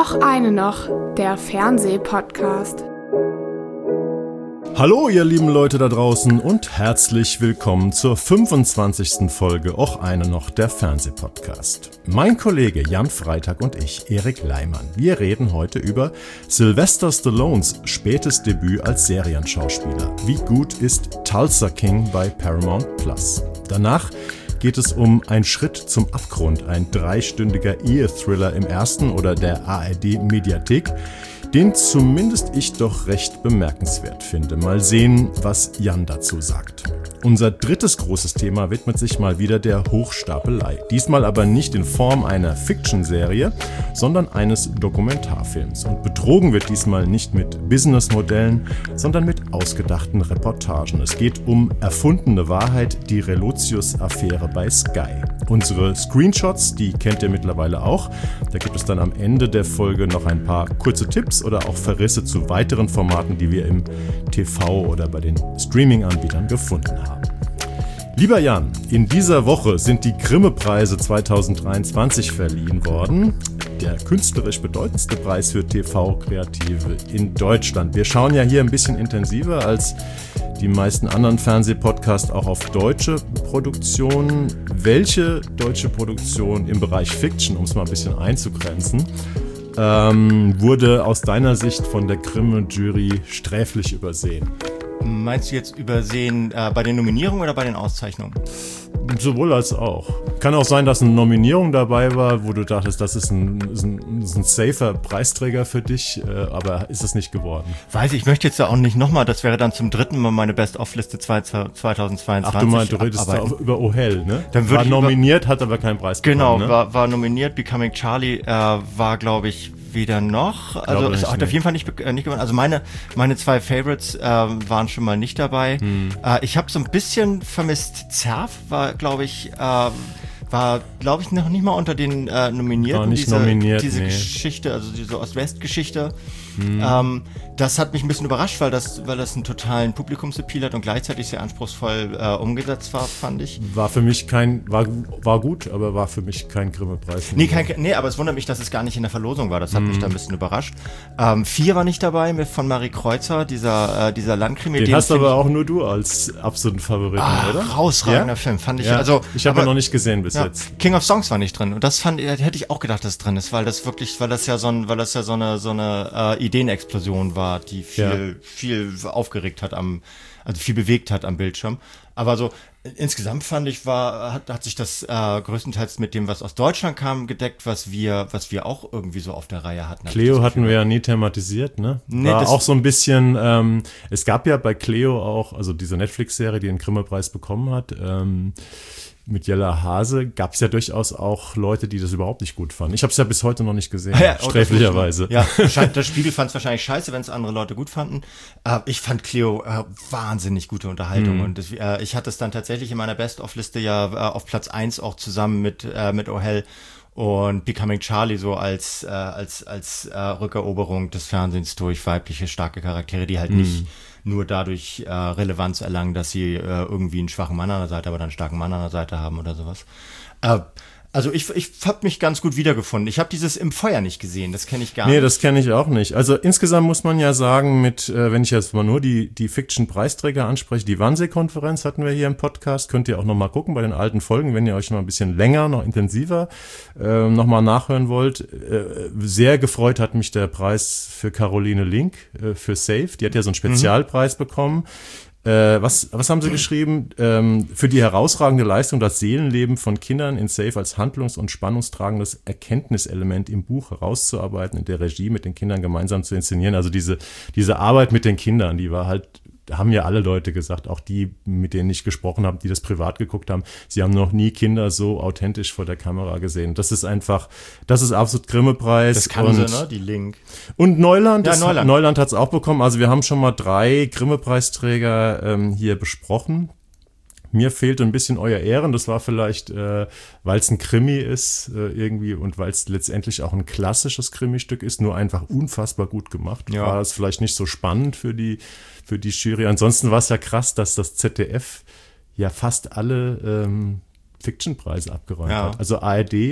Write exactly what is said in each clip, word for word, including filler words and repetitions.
Och eine noch, der Fernsehpodcast. Hallo ihr lieben Leute da draußen und herzlich willkommen zur fünfundzwanzigsten Folge Och eine noch, der Fernsehpodcast. Mein Kollege Jan Freitag und ich, Erik Leimann, wir reden heute über Sylvester Stallones spätes Debüt als Serienschauspieler. Wie gut ist Tulsa King bei Paramount Plus? Danach geht es um Ein Schritt zum Abgrund, ein dreistündiger Ehe-Thriller im ersten oder der A R D-Mediathek, den zumindest ich doch recht bemerkenswert finde. Mal sehen, was Jan dazu sagt. Unser drittes großes Thema widmet sich mal wieder der Hochstapelei. Diesmal aber nicht in Form einer Fiction-Serie, sondern eines Dokumentarfilms. Und betrogen wird diesmal nicht mit Businessmodellen, sondern mit ausgedachten Reportagen. Es geht um erfundene Wahrheit, die Relotius-Affäre bei Sky. Unsere Screenshots, die kennt ihr mittlerweile auch. Da gibt es dann am Ende der Folge noch ein paar kurze Tipps oder auch Verrisse zu weiteren Formaten, die wir im T V oder bei den Streaming-Anbietern gefunden haben. Lieber Jan, in dieser Woche sind die Grimme-Preise zweitausenddreiundzwanzig verliehen worden. Der künstlerisch bedeutendste Preis für T V-Kreative in Deutschland. Wir schauen ja hier ein bisschen intensiver als die meisten anderen Fernsehpodcasts auch auf deutsche Produktionen. Welche deutsche Produktion im Bereich Fiction, um es mal ein bisschen einzugrenzen, ähm, wurde aus deiner Sicht von der Grimme-Jury sträflich übersehen? Meinst du jetzt übersehen äh, bei den Nominierungen oder bei den Auszeichnungen? Sowohl als auch. Kann auch sein, dass eine Nominierung dabei war, wo du dachtest, das ist ein, ist ein, ist ein safer Preisträger für dich, äh, aber ist es nicht geworden? Weiß ich, ich möchte jetzt ja auch nicht nochmal, das wäre dann zum dritten Mal meine Best-of-Liste zweitausendzweiundzwanzig. Ach, du meinst, du redest da über Oh Hell, ne? Dann war nominiert, über, hat aber keinen Preis genau, bekommen. Genau, ne? war, war nominiert, Becoming Charlie äh, war, glaube ich, weder noch, also es hat auf jeden Fall nicht, äh, nicht gewonnen. Also meine meine zwei Favorites äh, waren schon mal nicht dabei. Hm. Äh, ich habe so ein bisschen vermisst. Zerf war, glaube ich, äh, war, glaube ich, noch nicht mal unter den äh, Nominierten. War nicht diese, nominiert, diese nee. Geschichte, also diese Ost-West-Geschichte. Hm. Ähm, das hat mich ein bisschen überrascht, weil das, weil das einen totalen Publikumsappeal hat und gleichzeitig sehr anspruchsvoll äh, umgesetzt war, fand ich. War für mich kein, war, war gut, aber war für mich kein Grimme-Preis. Nee, kein, nee, aber es wundert mich, dass es gar nicht in der Verlosung war. Das hat mm. mich da ein bisschen überrascht. Ähm, vier war nicht dabei, mit von Marie Kreuzer, dieser, äh, dieser Landkrimi. Den, den hast aber auch nur du als absoluten Favoriten, ah, oder? Rausragender ja? Film, fand ich. Ja, also ich habe ihn noch nicht gesehen bis ja, jetzt. King of Songs war nicht drin. Und das fand, hätte ich auch gedacht, dass es drin ist, weil das wirklich, weil das ja so ein, weil das ja so eine, so eine äh, Ideenexplosion war, die viel, ja. viel aufgeregt hat am, also viel bewegt hat am Bildschirm. Aber so insgesamt fand ich, war hat, hat sich das äh, größtenteils mit dem, was aus Deutschland kam, gedeckt, was wir, was wir auch irgendwie so auf der Reihe hatten. Cleo hatten wir ja nie thematisiert, ne? Nee, war das auch so ein bisschen. Ähm, es gab ja bei Cleo auch, also diese Netflix-Serie, die den Grimme-Preis bekommen hat. Ähm, Mit Jella Hase gab es ja durchaus auch Leute, die das überhaupt nicht gut fanden. Ich habe es ja bis heute noch nicht gesehen, ja, sträflicherweise. Ja, der Spiegel fand es wahrscheinlich scheiße, wenn es andere Leute gut fanden. Äh, ich fand Cleo äh, wahnsinnig gute Unterhaltung. Mhm. Und das, äh, ich hatte es dann tatsächlich in meiner Best-of-Liste ja äh, auf Platz eins auch zusammen mit, äh, mit Oh Hell und Becoming Charlie so als, äh, als, als äh, Rückeroberung des Fernsehens durch weibliche, starke Charaktere, die halt mhm. nicht nur dadurch äh, Relevanz erlangen, dass sie äh, irgendwie einen schwachen Mann an der Seite, aber dann einen starken Mann an der Seite haben oder sowas. Äh, also ich, ich habe mich ganz gut wiedergefunden. Ich habe dieses Im Feuer nicht gesehen, das kenne ich gar nee, nicht. Nee, das kenne ich auch nicht. Also insgesamt muss man ja sagen, mit, äh, wenn ich jetzt mal nur die, die Fiction-Preisträger anspreche, die Wannsee-Konferenz hatten wir hier im Podcast, könnt ihr auch nochmal gucken bei den alten Folgen, wenn ihr euch noch ein bisschen länger, noch intensiver äh, nochmal nachhören wollt. Äh, sehr gefreut hat mich der Preis für Caroline Link äh, für Safe. Die hat ja so einen Spezialpreis mhm. bekommen. Äh, was, was haben sie geschrieben? Ähm, für die herausragende Leistung, das Seelenleben von Kindern in Safe als handlungs- und spannungstragendes Erkenntniselement im Buch herauszuarbeiten, in der Regie mit den Kindern gemeinsam zu inszenieren. Also diese, diese Arbeit mit den Kindern, die war halt, haben ja alle Leute gesagt, auch die, mit denen ich gesprochen habe, die das privat geguckt haben, sie haben noch nie Kinder so authentisch vor der Kamera gesehen. Das ist einfach, das ist absolut Grimme-Preis. Das kann und, sie, ne? Die Link. Und Neuland, ja, das, Neuland. Neuland hat es auch bekommen. Also wir haben schon mal drei Grimme-Preisträger ähm, hier besprochen. Mir fehlte ein bisschen euer Ehren. Das war vielleicht, äh, weil es ein Krimi ist äh, irgendwie und weil es letztendlich auch ein klassisches Krimi-Stück ist, nur einfach unfassbar gut gemacht. Ja. War es vielleicht nicht so spannend für die für die Jury. Ansonsten war es ja krass, dass das Z D F ja fast alle ähm, Fiction-Preise abgeräumt ja. hat. Also A R D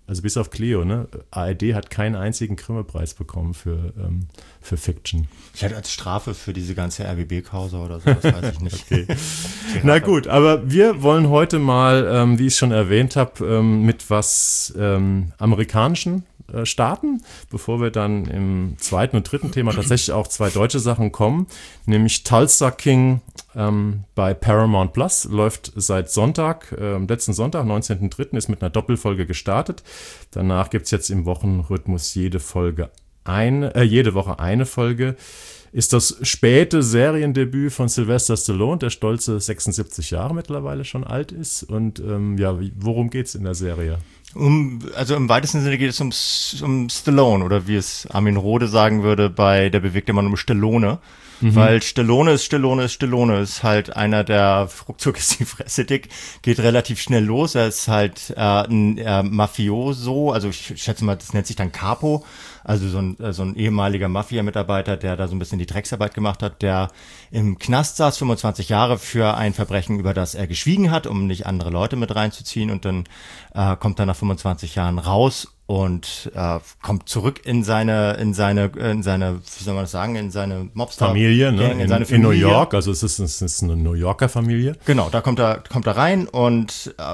also bis auf Cleo, ne? A R D hat keinen einzigen Grimme-Preis bekommen für, ähm, für Fiction. Ich hatte als Strafe für diese ganze R B B-Causa oder so, das weiß ich nicht. Okay. Na gut, aber wir wollen heute mal, ähm, wie ich schon erwähnt habe, ähm, mit was ähm, amerikanischen äh, starten, bevor wir dann im zweiten und dritten Thema tatsächlich auch zwei deutsche Sachen kommen, nämlich Tulsa King ähm, bei Paramount Plus, läuft seit Sonntag, äh, letzten Sonntag, neunzehnten dritten ist mit einer Doppelfolge gestartet. Danach gibt es jetzt im Wochenrhythmus jede Folge eine, äh, jede Woche eine Folge. Ist das späte Seriendebüt von Sylvester Stallone, der stolze sechsundsiebzig Jahre mittlerweile schon alt ist. Und ähm, ja, worum geht's in der Serie? Um, also im weitesten Sinne geht es um, um Stallone, oder wie es Armin Rohde sagen würde bei Der bewegte Mann, um Stallone. Mhm. Weil Stallone ist Stallone ist Stallone ist halt einer, der ruckzuck ist die Fresse dick, geht relativ schnell los. Er ist halt äh, ein äh, Mafioso, also ich schätze mal, das nennt sich dann Capo, also so ein, äh, so ein ehemaliger Mafia-Mitarbeiter, der da so ein bisschen die Drecksarbeit gemacht hat, der im Knast saß, fünfundzwanzig Jahre für ein Verbrechen, über das er geschwiegen hat, um nicht andere Leute mit reinzuziehen, und dann äh, kommt er nach fünfundzwanzig Jahren raus und äh, kommt zurück in seine, in seine, in seine, wie soll man das sagen, in seine Mobster Familie, ne? in, in, seine in New Familie. York, also es ist, es ist eine New Yorker Familie. Genau, da kommt er, kommt er rein und äh,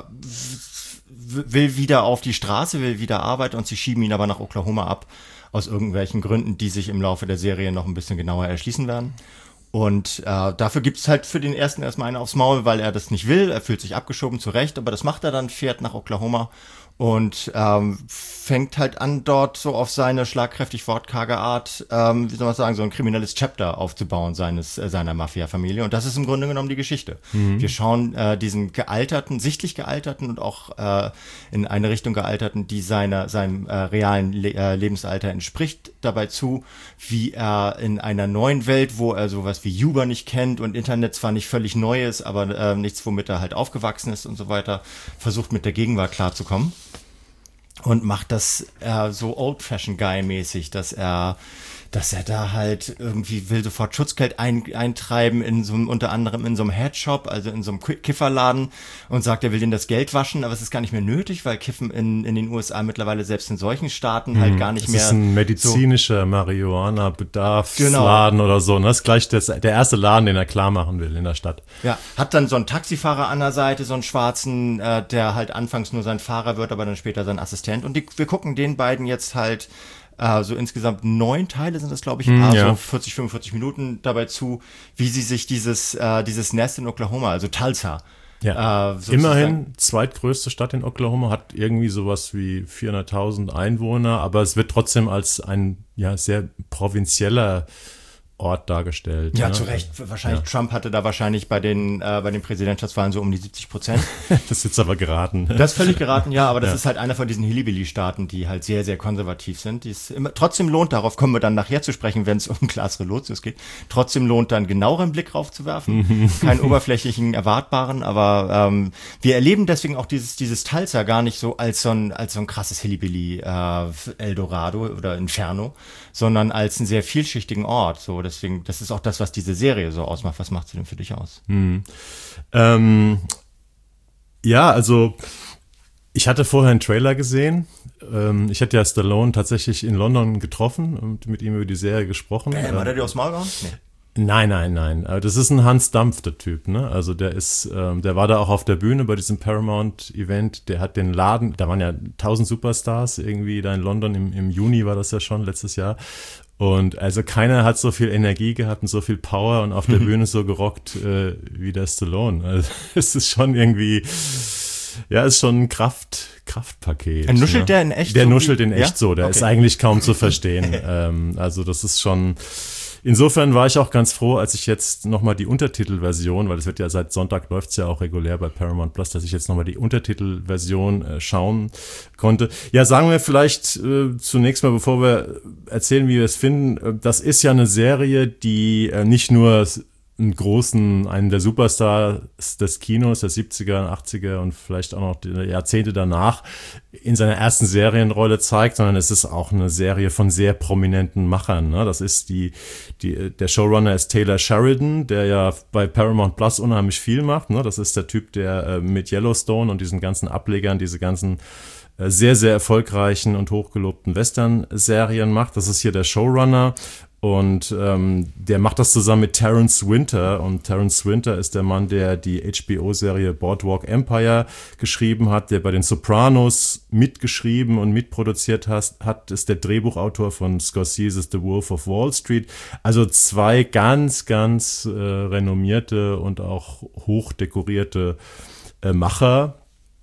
will wieder auf die Straße, will wieder arbeiten, und sie schieben ihn aber nach Oklahoma ab, aus irgendwelchen Gründen, die sich im Laufe der Serie noch ein bisschen genauer erschließen werden. Und äh, dafür gibt's halt für den ersten erstmal einen aufs Maul, weil er das nicht will. Er fühlt sich abgeschoben, zu Recht, aber das macht er dann, fährt nach Oklahoma und ähm, fängt halt an, dort so auf seine schlagkräftig wortkarge Art, ähm, wie soll man sagen, so ein kriminelles Chapter aufzubauen seines äh, seiner Mafia-Familie. Und das ist im Grunde genommen die Geschichte. Mhm. Wir schauen äh, diesen gealterten, sichtlich gealterten und auch äh, in eine Richtung gealterten, die seiner seinem äh, realen Le äh, Lebensalter entspricht, dabei zu, wie er in einer neuen Welt, wo er sowas wie Uber nicht kennt und Internet zwar nicht völlig neu ist, aber äh, nichts, womit er halt aufgewachsen ist und so weiter, versucht mit der Gegenwart klarzukommen. Und macht das äh, so Old-Fashion-Guy-mäßig, dass er, dass er da halt irgendwie will sofort Schutzgeld ein, eintreiben in so einem, unter anderem in so einem Headshop, also in so einem Kifferladen, und sagt, er will denen das Geld waschen, aber es ist gar nicht mehr nötig, weil Kiffen in, in den U S A mittlerweile selbst in solchen Staaten halt gar nicht das mehr. Das ist ein medizinischer so Marihuana-Bedarfsladen genau. oder so. Das ist gleich das, der erste Laden, den er klar machen will in der Stadt. Ja, hat dann so einen Taxifahrer an der Seite, so einen schwarzen, äh, der halt anfangs nur sein Fahrer wird, aber dann später sein Assistent. Und die, wir gucken den beiden jetzt halt äh, so insgesamt neun Teile sind das, glaube ich, mm, also ja. vierzig, fünfundvierzig Minuten dabei zu, wie sie sich dieses, äh, dieses Nest in Oklahoma, also Tulsa, ja. Äh, immerhin zweitgrößte Stadt in Oklahoma, hat irgendwie sowas wie vierhunderttausend Einwohner, aber es wird trotzdem als ein ja sehr provinzieller Ort dargestellt. Ja, ne? zu Recht. Wahrscheinlich ja. Trump hatte da wahrscheinlich bei den äh, bei den Präsidentschaftswahlen so um die siebzig Prozent. Das ist jetzt aber geraten. Das ist völlig geraten, ja, aber das ja. ist halt einer von diesen Hillbilly-Staaten, die halt sehr, sehr konservativ sind. Die es immer, trotzdem lohnt, darauf kommen wir dann nachher zu sprechen, wenn es um Klaas Relotius geht, trotzdem lohnt, dann genaueren Blick raufzuwerfen. Keinen oberflächlichen, erwartbaren, aber ähm, wir erleben deswegen auch dieses dieses Tulsa gar nicht so als so ein, als so ein krasses Hillbilly äh, Eldorado oder Inferno, sondern als einen sehr vielschichtigen Ort. So, deswegen, das ist auch das, was diese Serie so ausmacht. Was macht sie denn für dich aus? Hm. Ähm, ja, also ich hatte vorher einen Trailer gesehen. Ähm, ich hatte ja Stallone tatsächlich in London getroffen und mit ihm über die Serie gesprochen. Äh, hat er dir aufs Maul gehauen? Nee. Nein, nein, nein. Das ist ein Hans Dampf, der Typ, ne? Also der ist, ähm, der war da auch auf der Bühne bei diesem Paramount-Event. Der hat den Laden, da waren ja tausend Superstars irgendwie da in London. Im, im Juni war das ja schon, letztes Jahr. Und also keiner hat so viel Energie gehabt und so viel Power und auf der Bühne so gerockt äh, wie der Stallone. Also es ist schon irgendwie, ja, ist schon ein Kraft, Kraftpaket. Er nuschelt ne? der in echt Der so? nuschelt in echt ja? so. Der okay. ist eigentlich kaum zu verstehen. ähm, also das ist schon... Insofern war ich auch ganz froh, als ich jetzt nochmal die Untertitelversion, weil es wird ja seit Sonntag läuft es ja auch regulär bei Paramount Plus, dass ich jetzt nochmal die Untertitelversion äh, schauen konnte. Ja, sagen wir vielleicht äh, zunächst mal, bevor wir erzählen, wie wir es finden, äh, das ist ja eine Serie, die äh, nicht nur einen großen, einen der Superstars des Kinos der siebziger, achtziger und vielleicht auch noch die Jahrzehnte danach in seiner ersten Serienrolle zeigt, sondern es ist auch eine Serie von sehr prominenten Machern. Ne? Das ist die, die, der Showrunner ist Taylor Sheridan, der ja bei Paramount Plus unheimlich viel macht. Ne? Das ist der Typ, der äh, mit Yellowstone und diesen ganzen Ablegern, diese ganzen äh, sehr, sehr erfolgreichen und hochgelobten Western-Serien macht. Das ist hier der Showrunner. Und ähm, der macht das zusammen mit Terence Winter. Und Terence Winter ist der Mann, der die H B O-Serie Boardwalk Empire geschrieben hat, der bei den Sopranos mitgeschrieben und mitproduziert hat, hat ist der Drehbuchautor von Scorsese's The Wolf of Wall Street. Also zwei ganz, ganz äh, renommierte und auch hochdekorierte äh, Macher.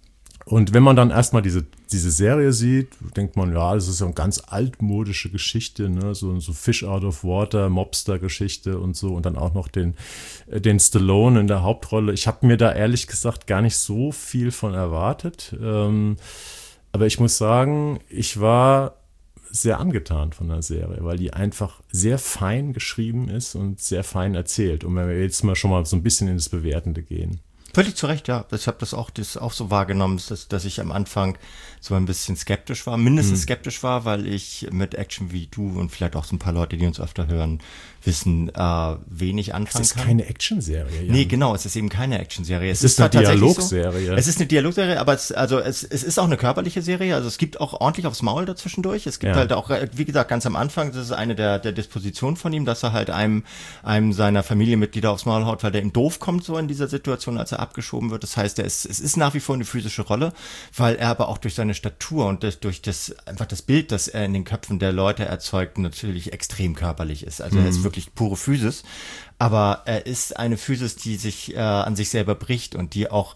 Und wenn man dann erstmal diese, diese Serie sieht, denkt man, ja, das ist so eine ganz altmodische Geschichte, ne? so, so Fish out of Water, Mobster-Geschichte und so. Und dann auch noch den, den Stallone in der Hauptrolle. Ich habe mir da ehrlich gesagt gar nicht so viel von erwartet. Ähm, aber ich muss sagen, ich war sehr angetan von der Serie, weil die einfach sehr fein geschrieben ist und sehr fein erzählt. Und wenn wir jetzt mal schon mal so ein bisschen ins Bewertende gehen. Völlig zu Recht, ja. Ich habe das auch, das auch so wahrgenommen, dass, dass ich am Anfang so ein bisschen skeptisch war, mindestens mhm. skeptisch war, weil ich mit Action wie du und vielleicht auch so ein paar Leute, die uns öfter hören, wissen, äh, wenig anfangen kann. Es ist kann. keine Actionserie. Ja. Nee, genau, es ist eben keine Actionserie. Es, es ist, ist eine Dialogserie. So, es ist eine Dialogserie, aber es, also es, es ist auch eine körperliche Serie, also es gibt auch ordentlich aufs Maul dazwischendurch. Es gibt ja. halt auch, wie gesagt, ganz am Anfang, das ist eine der, der Dispositionen von ihm, dass er halt einem, einem seiner Familienmitglieder aufs Maul haut, weil der ihm doof kommt so in dieser Situation, als er abgeschoben wird. Das heißt, er ist, es ist nach wie vor eine physische Rolle, weil er aber auch durch seine Statur und das, durch das, einfach das Bild, das er in den Köpfen der Leute erzeugt, natürlich extrem körperlich ist. Also mhm. er ist wirklich pure Physis, aber er ist eine Physis, die sich äh, an sich selber bricht und die auch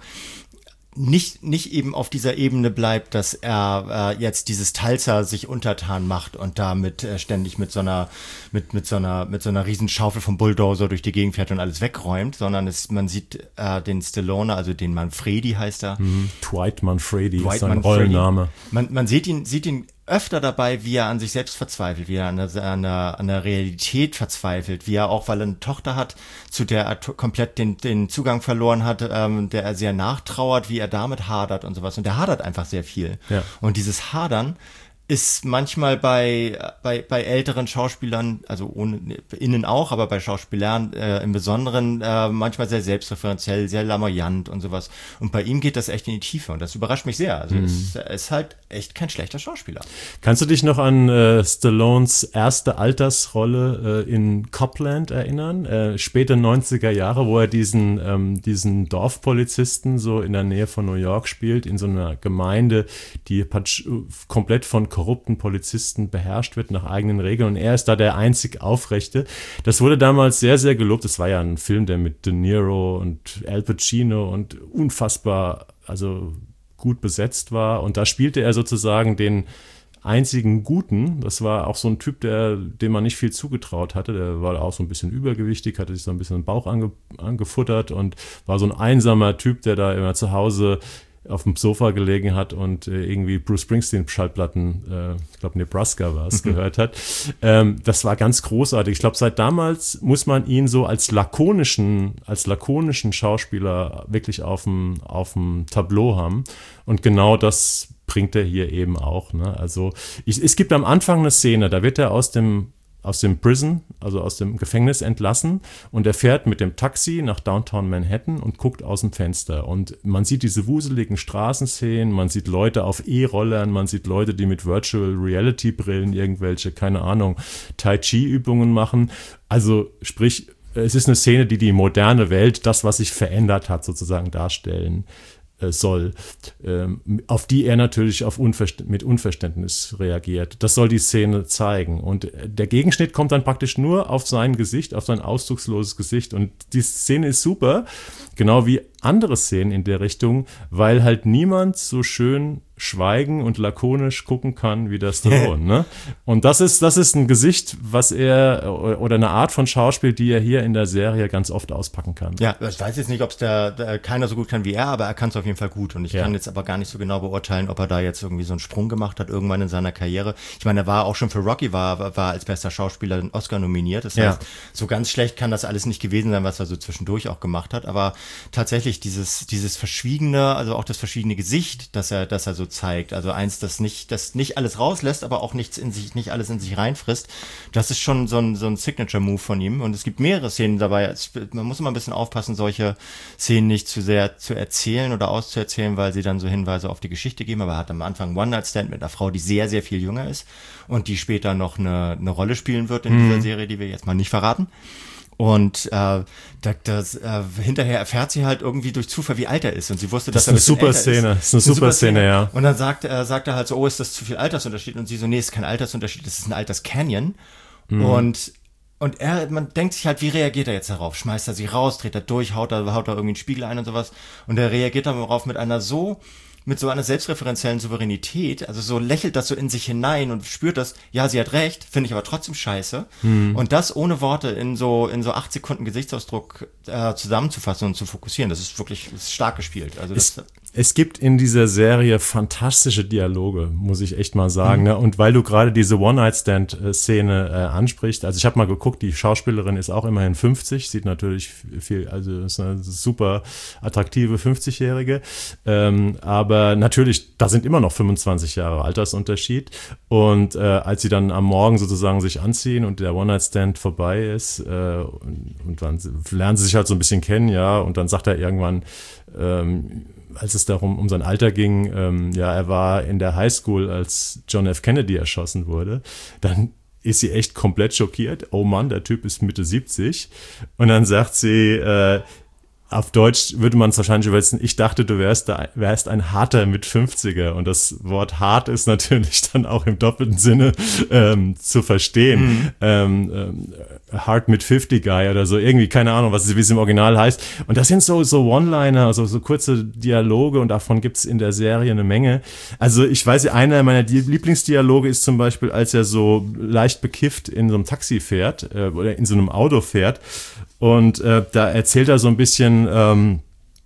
nicht nicht eben auf dieser Ebene bleibt, dass er äh, jetzt dieses Talzer sich untertan macht und damit äh, ständig mit so einer mit mit so einer mit so einer Riesenschaufel vom Bulldozer durch die Gegend fährt und alles wegräumt, sondern es man sieht äh, den Stallone, also den Manfredi heißt er. Mhm. Dwight Manfredi Dwight ist sein Manfredi. Rollenname. Man man sieht ihn sieht ihn öfter dabei, wie er an sich selbst verzweifelt, wie er an der, an der, an der Realität verzweifelt, wie er auch, weil er eine Tochter hat, zu der er t- komplett den, den Zugang verloren hat, ähm, der er sehr nachtrauert, wie er damit hadert und sowas. Und er hadert einfach sehr viel. Ja. Und dieses Hadern ist manchmal bei bei bei älteren Schauspielern, also ohne innen auch, aber bei Schauspielern äh, im Besonderen äh, manchmal sehr selbstreferenziell, sehr lamoyant und sowas. Und bei ihm geht das echt in die Tiefe und das überrascht mich sehr. Also mhm. es ist halt echt kein schlechter Schauspieler. Kannst du dich noch an äh, Stallones erste Altersrolle äh, in Copland erinnern? Äh, späte neunziger Jahre, wo er diesen ähm, diesen Dorfpolizisten so in der Nähe von New York spielt, in so einer Gemeinde, die komplett von korrupten Polizisten beherrscht wird nach eigenen Regeln und er ist da der einzig Aufrechte. Das wurde damals sehr, sehr gelobt. Das war ja ein Film, der mit De Niro und Al Pacino und unfassbar, also gut besetzt war und da spielte er sozusagen den einzigen Guten. Das war auch so ein Typ, der, dem man nicht viel zugetraut hatte. Der war auch so ein bisschen übergewichtig, hatte sich so ein bisschen den Bauch ange, angefuttert und war so ein einsamer Typ, der da immer zu Hause auf dem Sofa gelegen hat und äh, irgendwie Bruce Springsteen Schallplatten, äh, ich glaube Nebraska war es, gehört hat. Ähm, das war ganz großartig. Ich glaube, seit damals muss man ihn so als lakonischen, als lakonischen Schauspieler wirklich auf dem auf dem Tableau haben. Und genau das bringt er hier eben auch. Ne? Also ich, es gibt am Anfang eine Szene, da wird er aus dem aus dem Prison, also aus dem Gefängnis entlassen und er fährt mit dem Taxi nach Downtown Manhattan und guckt aus dem Fenster und man sieht diese wuseligen Straßenszenen, man sieht Leute auf E-Rollern, man sieht Leute, die mit Virtual Reality Brillen irgendwelche, keine Ahnung, Tai Chi Übungen machen, also sprich, es ist eine Szene, die die moderne Welt, das, was sich verändert hat, sozusagen darstellen soll, ähm, auf die er natürlich auf Unverst- mit Unverständnis reagiert. Das soll die Szene zeigen. Und der Gegenschnitt kommt dann praktisch nur auf sein Gesicht, auf sein ausdrucksloses Gesicht. Und die Szene ist super, genau wie andere Szenen in der Richtung, weil halt niemand so schön schweigen und lakonisch gucken kann wie der Stallone, ne? Und das ist, das ist ein Gesicht, was er, oder eine Art von Schauspiel, die er hier in der Serie ganz oft auspacken kann. Ja, ich weiß jetzt nicht, ob es der, der keiner so gut kann wie er, aber er kann es auf jeden Fall gut. Und ich ja. kann jetzt aber gar nicht so genau beurteilen, ob er da jetzt irgendwie so einen Sprung gemacht hat, irgendwann in seiner Karriere. Ich meine, er war auch schon für Rocky, war, war als bester Schauspieler den Oscar nominiert. Das heißt, ja. so ganz schlecht kann das alles nicht gewesen sein, was er so zwischendurch auch gemacht hat. Aber tatsächlich dieses, dieses verschwiegene, also auch das verschwiegene Gesicht, das er, das er so zeigt. Also eins, das nicht, das nicht alles rauslässt, aber auch nichts in sich, nicht alles in sich reinfrisst. Das ist schon so ein, so ein Signature-Move von ihm. Und es gibt mehrere Szenen dabei. Es, man muss immer ein bisschen aufpassen, solche Szenen nicht zu sehr zu erzählen oder auszuerzählen, weil sie dann so Hinweise auf die Geschichte geben. Aber er hat am Anfang einen One-Night-Stand mit einer Frau, die sehr, sehr viel jünger ist und die später noch eine, eine Rolle spielen wird in mhm. dieser Serie, die wir jetzt mal nicht verraten. Und äh, das, das, äh, hinterher erfährt sie halt irgendwie durch Zufall, wie alt er ist. Und sie wusste, dass das ist er eine super Szene. Ist. Das ist eine super Szene, ja. Und dann sagt, äh, sagt er halt so, oh, ist das zu viel Altersunterschied? Und sie so, nee, ist kein Altersunterschied, das ist ein Alterscanyon. Mhm. Und und er, man denkt sich halt, wie reagiert er jetzt darauf? Schmeißt er sie raus, dreht er durch, haut er, haut er irgendwie einen Spiegel ein und sowas. Und er reagiert darauf mit einer so mit so einer selbstreferenziellen Souveränität, also so lächelt das so in sich hinein und spürt das, ja, sie hat recht, finde ich aber trotzdem scheiße. Hm. Und das ohne Worte in so in so acht Sekunden Gesichtsausdruck äh, zusammenzufassen und zu fokussieren, das ist wirklich das ist stark gespielt. Also das, es, es gibt in dieser Serie fantastische Dialoge, muss ich echt mal sagen. Mhm. Ne? Und weil du gerade diese One-Night-Stand-Szene äh, ansprichst, also ich habe mal geguckt, die Schauspielerin ist auch immerhin fünfzig, sieht natürlich viel, also ist eine super attraktive fünfzigjährige, ähm, aber Aber natürlich, da sind immer noch fünfundzwanzig Jahre Altersunterschied. Und äh, als sie dann am Morgen sozusagen sich anziehen und der One-Night-Stand vorbei ist, äh, und, und dann lernen sie sich halt so ein bisschen kennen, ja. Und dann sagt er irgendwann, ähm, als es darum um sein Alter ging, ähm, ja, er war in der Highschool, als John F. Kennedy erschossen wurde. Dann ist sie echt komplett schockiert. Oh Mann, der Typ ist Mitte siebzig. Und dann sagt sie, äh, auf Deutsch würde man es wahrscheinlich übersetzen, ich dachte, du wärst, da, wärst ein harter mit fünfziger. Und das Wort hart ist natürlich dann auch im doppelten Sinne ähm, zu verstehen. Mhm. Ähm, ähm, hard mit fünfzig Guy oder so, irgendwie, keine Ahnung, was, wie es im Original heißt. Und das sind so, so One-Liner, also so kurze Dialoge und davon gibt es in der Serie eine Menge. Also ich weiß, einer meiner Lieblingsdialoge ist zum Beispiel, als er so leicht bekifft in so einem Taxi fährt äh, oder in so einem Auto fährt. Und äh, da erzählt er so ein bisschen, ähm,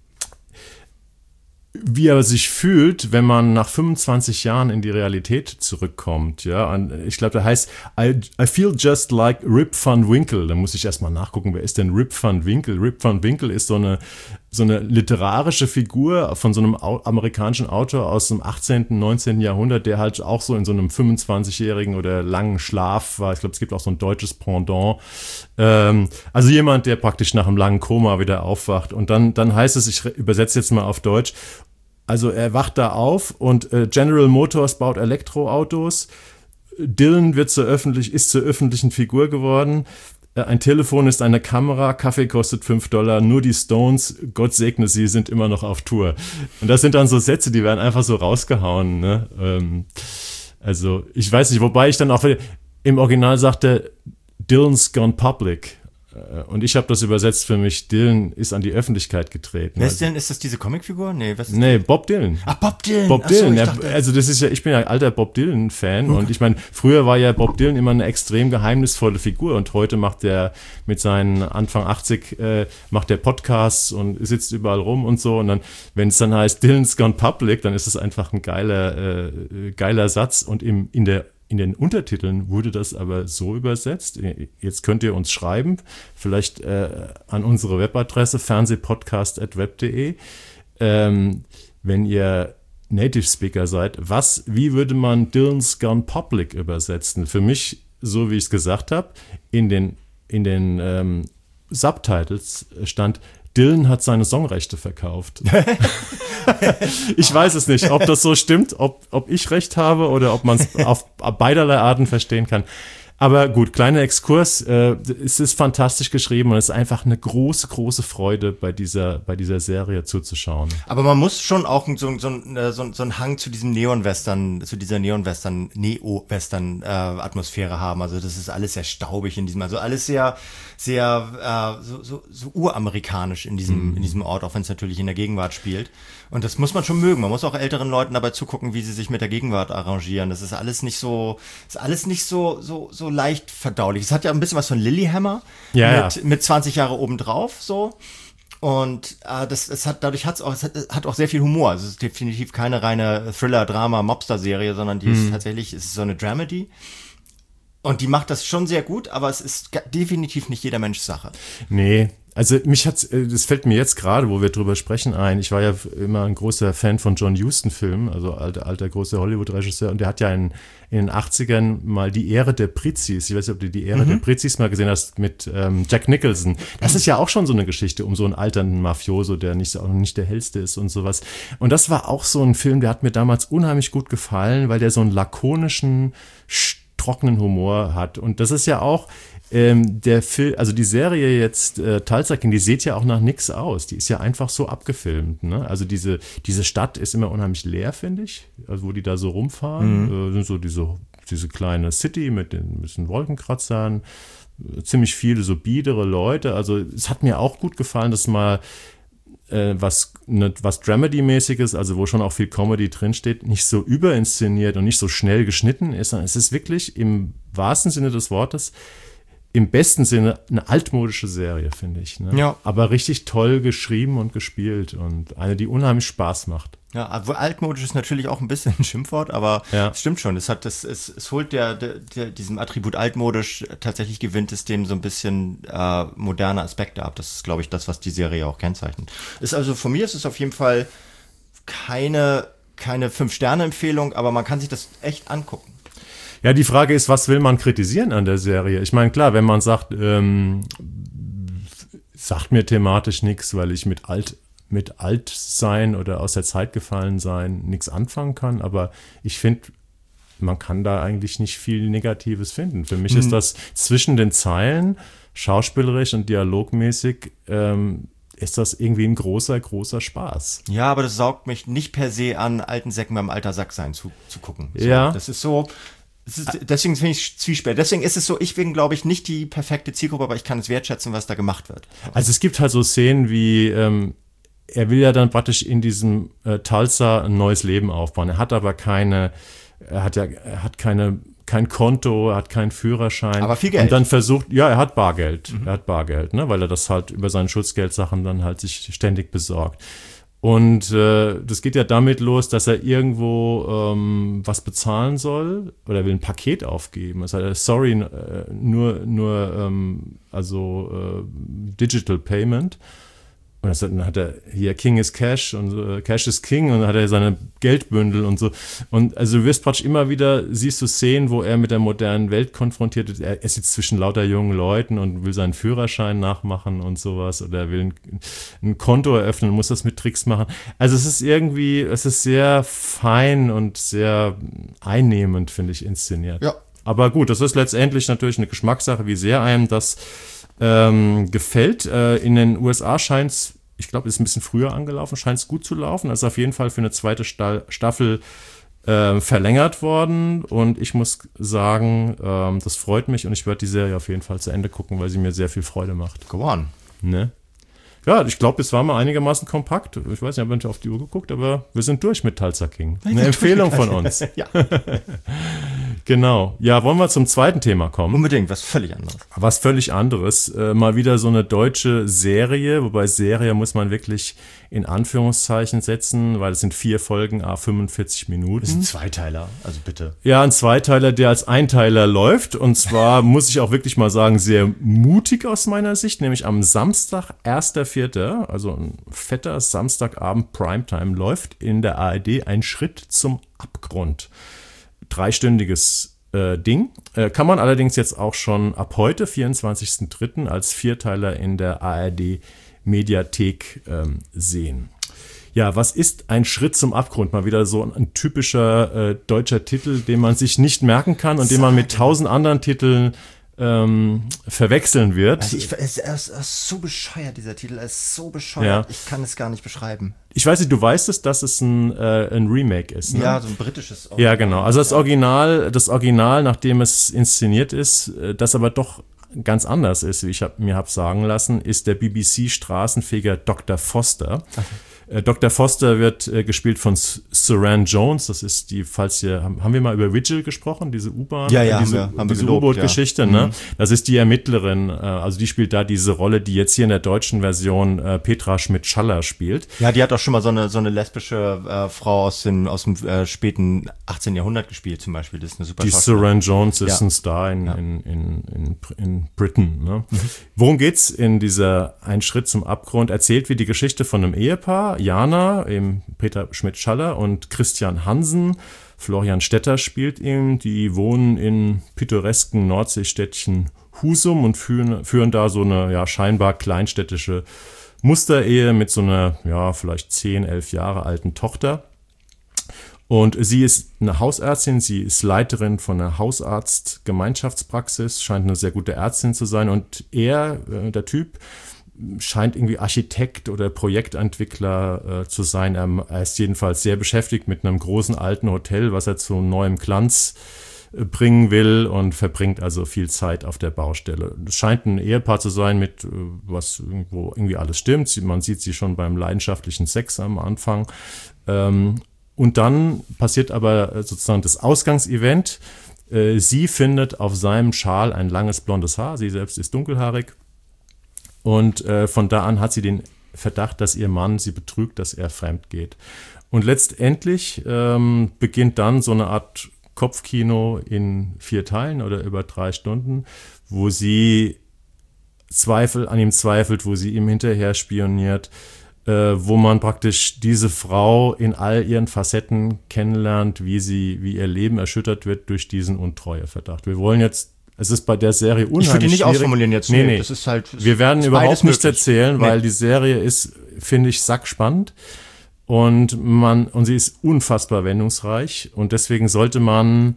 wie er sich fühlt, wenn man nach fünfundzwanzig Jahren in die Realität zurückkommt. Ja, und ich glaube, der heißt I, I feel just like Rip Van Winkle. Da muss ich erstmal nachgucken, wer ist denn Rip Van Winkle? Rip Van Winkle ist so eine so eine literarische Figur von so einem amerikanischen Autor aus dem achtzehnten, neunzehnten Jahrhundert, der halt auch so in so einem fünfundzwanzigjährigen oder langen Schlaf war. Ich glaube, es gibt auch so ein deutsches Pendant. Ähm, also jemand, der praktisch nach einem langen Koma wieder aufwacht. Und dann, dann heißt es, ich übersetze jetzt mal auf Deutsch, also er wacht da auf und äh, General Motors baut Elektroautos. Dylan wird zur öffentlich, ist zur öffentlichen Figur geworden. Ein Telefon ist eine Kamera, Kaffee kostet fünf Dollar, nur die Stones, Gott segne sie, sind immer noch auf Tour. Und das sind dann so Sätze, die werden einfach so rausgehauen. Ne? Ähm, also ich weiß nicht, wobei ich dann auch im Original sagte, Dylan's gone public. Und ich habe das übersetzt für mich, Dylan ist an die Öffentlichkeit getreten. Wer ist denn, ist das diese Comicfigur? Nee, was ist nee, Bob Dylan. Ach, Bob Dylan. Bob Ach so, Dylan. ich Er, dachte, also das ist ja, ich bin ja alter Bob Dylan-Fan okay. Und ich meine, früher war ja Bob Dylan immer eine extrem geheimnisvolle Figur und heute macht er mit seinen Anfang achtzig, äh, macht er Podcasts und sitzt überall rum und so und dann, wenn es dann heißt Dylan's gone public, dann ist es einfach ein geiler, äh, geiler Satz und im, in der In den Untertiteln wurde das aber so übersetzt. Jetzt könnt ihr uns schreiben, vielleicht äh, an unsere Webadresse fernsehpodcast at web punkt de, ähm, wenn ihr Native Speaker seid. Was, wie würde man Dylan's Gone Public übersetzen? Für mich, so wie ich es gesagt habe, in den, in den ähm, Subtitles stand, Dylan hat seine Songrechte verkauft. Ich weiß es nicht, ob das so stimmt, ob, ob ich recht habe oder ob man es auf beiderlei Arten verstehen kann. Aber gut, kleiner Exkurs, äh, es ist fantastisch geschrieben und es ist einfach eine große, große Freude, bei dieser, bei dieser Serie zuzuschauen. Aber man muss schon auch so, so, so, so einen Hang zu diesem Neon-Western, zu dieser Neon-Western, Neo-Western-Atmosphäre haben. Also das ist alles sehr staubig in diesem, also alles sehr, sehr, äh, so, so, so uramerikanisch in diesem, mhm. in diesem Ort, auch wenn es natürlich in der Gegenwart spielt. Und das muss man schon mögen. Man muss auch älteren Leuten dabei zugucken, wie sie sich mit der Gegenwart arrangieren. Das ist alles nicht so, ist alles nicht so, so, so leicht verdaulich. Es hat ja ein bisschen was von Lilyhammer. Ja, mit, ja. mit zwanzig Jahre obendrauf, so. Und äh, das, es hat, dadurch hat's auch, es hat, hat auch sehr viel Humor. Also es ist definitiv keine reine Thriller, Drama, Mobster-Serie, sondern die mhm. ist tatsächlich, es ist so eine Dramedy. Und die macht das schon sehr gut, aber es ist definitiv nicht jeder Mensch Sache. Nee, also mich hat's, das fällt mir jetzt gerade, wo wir drüber sprechen, ein. Ich war ja immer ein großer Fan von John Huston-Filmen, also alter, alter großer Hollywood-Regisseur. Und der hat ja in, in den achtzigern mal Die Ehre der Prizis, ich weiß nicht, ob du Die Ehre mhm. der Prizis mal gesehen hast, mit ähm, Jack Nicholson. Das ist ja auch schon so eine Geschichte um so einen alternden Mafioso, der nicht, auch nicht der hellste ist und sowas. Und das war auch so ein Film, der hat mir damals unheimlich gut gefallen, weil der so einen lakonischen, trockenen Humor hat. Und das ist ja auch ähm, der Film, also die Serie jetzt äh, Tulsa King, die sieht ja auch nach nix aus. Die ist ja einfach so abgefilmt. Ne? Also diese, diese Stadt ist immer unheimlich leer, finde ich. Also wo die da so rumfahren, mhm. äh, sind so diese, diese kleine City mit den bisschen Wolkenkratzern, äh, ziemlich viele so biedere Leute. Also es hat mir auch gut gefallen, dass mal was, ne, was Dramedy-mäßiges, also wo schon auch viel Comedy drinsteht, nicht so überinszeniert und nicht so schnell geschnitten ist, sondern es ist wirklich im wahrsten Sinne des Wortes, im besten Sinne eine altmodische Serie, finde ich. Ne? Ja. Aber richtig toll geschrieben und gespielt und eine, die unheimlich Spaß macht. Ja, aber altmodisch ist natürlich auch ein bisschen ein Schimpfwort, aber ja. es stimmt schon. Es hat das, es, es holt der, der, der diesem Attribut altmodisch, tatsächlich gewinnt es dem so ein bisschen äh, moderne Aspekte ab. Das ist, glaube ich, das, was die Serie auch kennzeichnet. Ist also von mir ist es auf jeden Fall keine keine Fünf-Sterne-Empfehlung, aber man kann sich das echt angucken. Ja, die Frage ist, was will man kritisieren an der Serie? Ich meine, klar, wenn man sagt, ähm, sagt mir thematisch nichts, weil ich mit alt mit alt sein oder aus der Zeit gefallen sein nichts anfangen kann, aber ich finde, man kann da eigentlich nicht viel Negatives finden. Für mich hm. ist das zwischen den Zeilen, schauspielerisch und dialogmäßig, ähm, ist das irgendwie ein großer, großer Spaß. Ja, aber das saugt mich nicht per se an, alten Säcken beim alter Sack sein zu, zu gucken. So, ja. Das ist so, das ist, deswegen finde ich zwiespältig. Deswegen ist es so, ich bin, glaube ich, nicht die perfekte Zielgruppe, aber ich kann es wertschätzen, was da gemacht wird. Also es gibt halt so Szenen wie, ähm, er will ja dann praktisch in diesem äh, Tulsa ein neues Leben aufbauen. Er hat aber keine, er hat ja, er hat keine, kein Konto, er hat keinen Führerschein. Aber viel Geld. Und dann versucht, ja, er hat Bargeld, Mhm. er hat Bargeld, ne, weil er das halt über seine Schutzgeldsachen dann halt sich ständig besorgt. Und äh, das geht ja damit los, dass er irgendwo ähm, was bezahlen soll oder will ein Paket aufgeben. Das heißt, sorry, äh, nur, nur ähm, also äh, Digital Payment. Und das, dann hat er hier King is Cash und äh, Cash is King und dann hat er seine Geldbündel und so. Und also du wirst praktisch immer wieder, siehst du Szenen, wo er mit der modernen Welt konfrontiert ist. Er, er sitzt zwischen lauter jungen Leuten und will seinen Führerschein nachmachen und sowas. Oder er will ein, ein Konto eröffnen und muss das mit Tricks machen. Also es ist irgendwie, es ist sehr fein und sehr einnehmend, finde ich, inszeniert. Ja. Aber gut, das ist letztendlich natürlich eine Geschmackssache, wie sehr einem das Ähm, gefällt. Äh, in den U S A scheint es, ich glaube, ist ein bisschen früher angelaufen, scheint es gut zu laufen. Also auf jeden Fall für eine zweite Sta- Staffel äh, verlängert worden. Und ich muss sagen, ähm, das freut mich und ich werde die Serie auf jeden Fall zu Ende gucken, weil sie mir sehr viel Freude macht. Go on. Ne? Ja, ich glaube, es war mal einigermaßen kompakt. Ich weiß nicht, ich habe nicht auf die Uhr geguckt, aber wir sind durch mit Tulsa King. Eine Empfehlung von uns. Ja. Genau. Ja, wollen wir zum zweiten Thema kommen? Unbedingt, was völlig anderes. Was völlig anderes. Äh, mal wieder so eine deutsche Serie, wobei Serie muss man wirklich in Anführungszeichen setzen, weil es sind vier Folgen, à fünfundvierzig Minuten. Das ist ein Zweiteiler, also bitte. Ja, ein Zweiteiler, der als Einteiler läuft. Und zwar muss ich auch wirklich mal sagen, sehr mutig aus meiner Sicht, nämlich am Samstag, erster Vierter, also ein fetter Samstagabend Primetime, läuft in der A R D ein Schritt zum Abgrund. Dreistündiges äh, Ding. Äh, kann man allerdings jetzt auch schon ab heute, vierundzwanzigsten dritten als Vierteiler in der A R D Mediathek ähm, sehen. Ja, was ist ein Schritt zum Abgrund? Mal wieder so ein, ein typischer äh, deutscher Titel, den man sich nicht merken kann und den man mit tausend anderen Titeln ähm, verwechseln wird. Also ich, es, er, ist, er ist so bescheuert, dieser Titel. Er ist so bescheuert. Ja. Ich kann es gar nicht beschreiben. Ich weiß nicht, du weißt es, dass es ein, äh, ein Remake ist, ne? Ja, so ein britisches Original. Ja, genau. Also das Original, das Original, nachdem es inszeniert ist, das aber doch ganz anders ist, wie ich hab, mir habe sagen lassen, ist der B B C-Straßenfeger Doktor Foster. Okay. Doktor Foster wird äh, gespielt von Suran Jones. Das ist die, falls ihr, haben, haben wir mal über Vigil gesprochen, diese U-Bahn? Ja, ja, äh, diese, haben wir, haben diese wir gelobt, U-Boot-Geschichte, ja. ne? Mhm. Das ist die Ermittlerin, äh, also die spielt da diese Rolle, die jetzt hier in der deutschen Version äh, Petra Schmidt-Schaller spielt. Ja, die hat auch schon mal so eine, so eine lesbische äh, Frau aus dem, aus dem äh, späten achtzehnten Jahrhundert gespielt zum Beispiel. Das ist eine super Die Suran Jones ist ja. ein Star in, ja. in, in, in, in Britain. Ne? Mhm. Worum geht's in dieser Ein Schritt zum Abgrund? Erzählt wie die Geschichte von einem Ehepaar, Jana, eben Peter Schmidt-Schaller und Christian Hansen. Florian Stetter spielt ihn. Die wohnen in pittoresken Nordseestädtchen Husum und führen, führen da so eine ja, scheinbar kleinstädtische Musterehe mit so einer, ja, vielleicht zehn, elf Jahre alten Tochter. Und sie ist eine Hausärztin, sie ist Leiterin von einer Hausarzt-Gemeinschaftspraxis, scheint eine sehr gute Ärztin zu sein. Und er, äh, der Typ, scheint irgendwie Architekt oder Projektentwickler äh, zu sein. Er, er ist jedenfalls sehr beschäftigt mit einem großen alten Hotel, was er zu neuem Glanz äh, bringen will und verbringt also viel Zeit auf der Baustelle. Es scheint ein Ehepaar zu sein, mit äh, was irgendwo irgendwie alles stimmt. Sie, man sieht sie schon beim leidenschaftlichen Sex am Anfang. Ähm, und dann passiert aber sozusagen das Ausgangsevent. Äh, sie findet auf seinem Schal ein langes blondes Haar. Sie selbst ist dunkelhaarig. Und äh, von da an hat sie den Verdacht, dass ihr Mann sie betrügt, dass er fremd geht. Und letztendlich ähm, beginnt dann so eine Art Kopfkino in vier Teilen oder über drei Stunden, wo sie Zweifel an ihm zweifelt, wo sie ihm hinterher spioniert, äh, wo man praktisch diese Frau in all ihren Facetten kennenlernt, wie sie, wie ihr Leben erschüttert wird durch diesen Untreueverdacht. Wir wollen jetzt Es ist bei der Serie unheimlich Ich würde die nicht schwierig. ausformulieren jetzt. Nee, nee. Das ist halt, das Wir werden ist überhaupt nichts möglich. erzählen, weil Nee. die Serie ist, finde ich, sackspannend und man und sie ist unfassbar wendungsreich und deswegen sollte man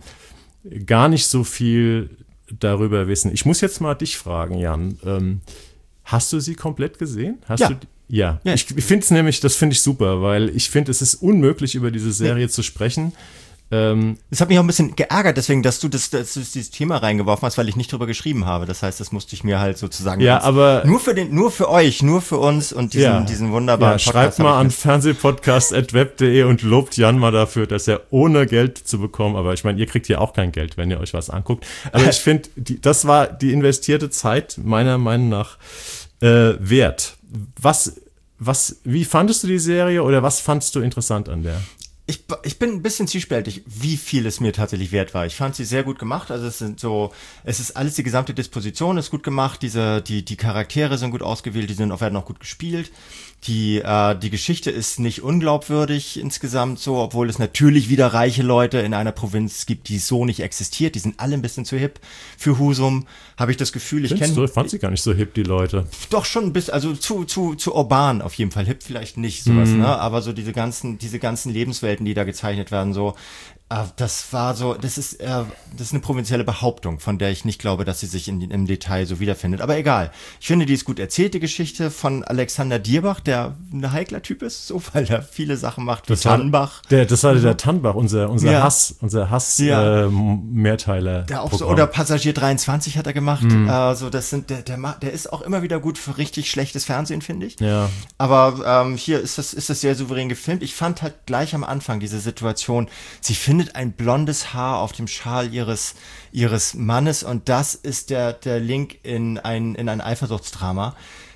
gar nicht so viel darüber wissen. Ich muss jetzt mal dich fragen, Jan. Ähm, hast du sie komplett gesehen? Hast Ja. Du, ja. Ja. Ich finde es nämlich, das finde ich super, weil ich finde, es ist unmöglich, über diese Serie zu sprechen. Ähm, Es hat mich auch ein bisschen geärgert, deswegen, dass du das, dass du dieses Thema reingeworfen hast, weil ich nicht drüber geschrieben habe. Das heißt, das musste ich mir halt sozusagen Ja, ganz- aber- nur für den, nur für euch, nur für uns und diesen, Ja. diesen wunderbaren Ja, schreibt mal an fernsehpodcast at web punkt de und lobt Jan mal dafür, dass er ohne Geld zu bekommen, aber ich meine, ihr kriegt ja auch kein Geld, wenn ihr euch was anguckt. Aber ich finde, das war die investierte Zeit meiner Meinung nach äh, wert. Was, was, wie fandest du die Serie oder was fandest du interessant an der? Ich, ich bin ein bisschen zwiespältig, wie viel es mir tatsächlich wert war. Ich fand sie sehr gut gemacht. Also es sind so, es ist alles, die gesamte Disposition ist gut gemacht. Diese, die, die Charaktere sind gut ausgewählt, die sind auch werden auch gut gespielt. Die, äh, die Geschichte ist nicht unglaubwürdig insgesamt so, obwohl es natürlich wieder reiche Leute in einer Provinz gibt, die so nicht existiert. Die sind alle ein bisschen zu hip für Husum. Habe ich das Gefühl, ich kenne. Ich fand sie gar nicht so hip, die Leute. Doch schon ein bisschen, also zu, zu, zu urban auf jeden Fall. Hip vielleicht nicht, sowas, Mhm. ne? Aber so diese ganzen, diese ganzen Lebenswelten, die da gezeichnet werden, so, äh, das war so, das ist, äh, das ist eine provinzielle Behauptung, von der ich nicht glaube, dass sie sich in, im Detail so wiederfindet. Aber egal. Ich finde, die ist gut erzählt, die Geschichte von Alexander Dierbach, der ein heikler Typ ist, so, weil er viele Sachen macht, wie Das war- Tannbach. Der, das war der Tannbach, unser, unser Ja. Hass, unser Hass, Ja. äh, Mehrteiler. Der auch so, oder Passagier dreiundzwanzig hat er gemacht. Mhm. Äh, so, das sind, der, der, ma- der ist auch immer wieder gut für richtig schlechtes Fernsehen, finde ich. Ja. Aber ähm, hier ist das, ist das sehr souverän gefilmt. Ich fand halt gleich am Anfang diese Situation, sie findet ein blondes Haar auf dem Schal ihres, ihres Mannes und das ist der, der Link in ein, in ein Eifersuchtsdrama.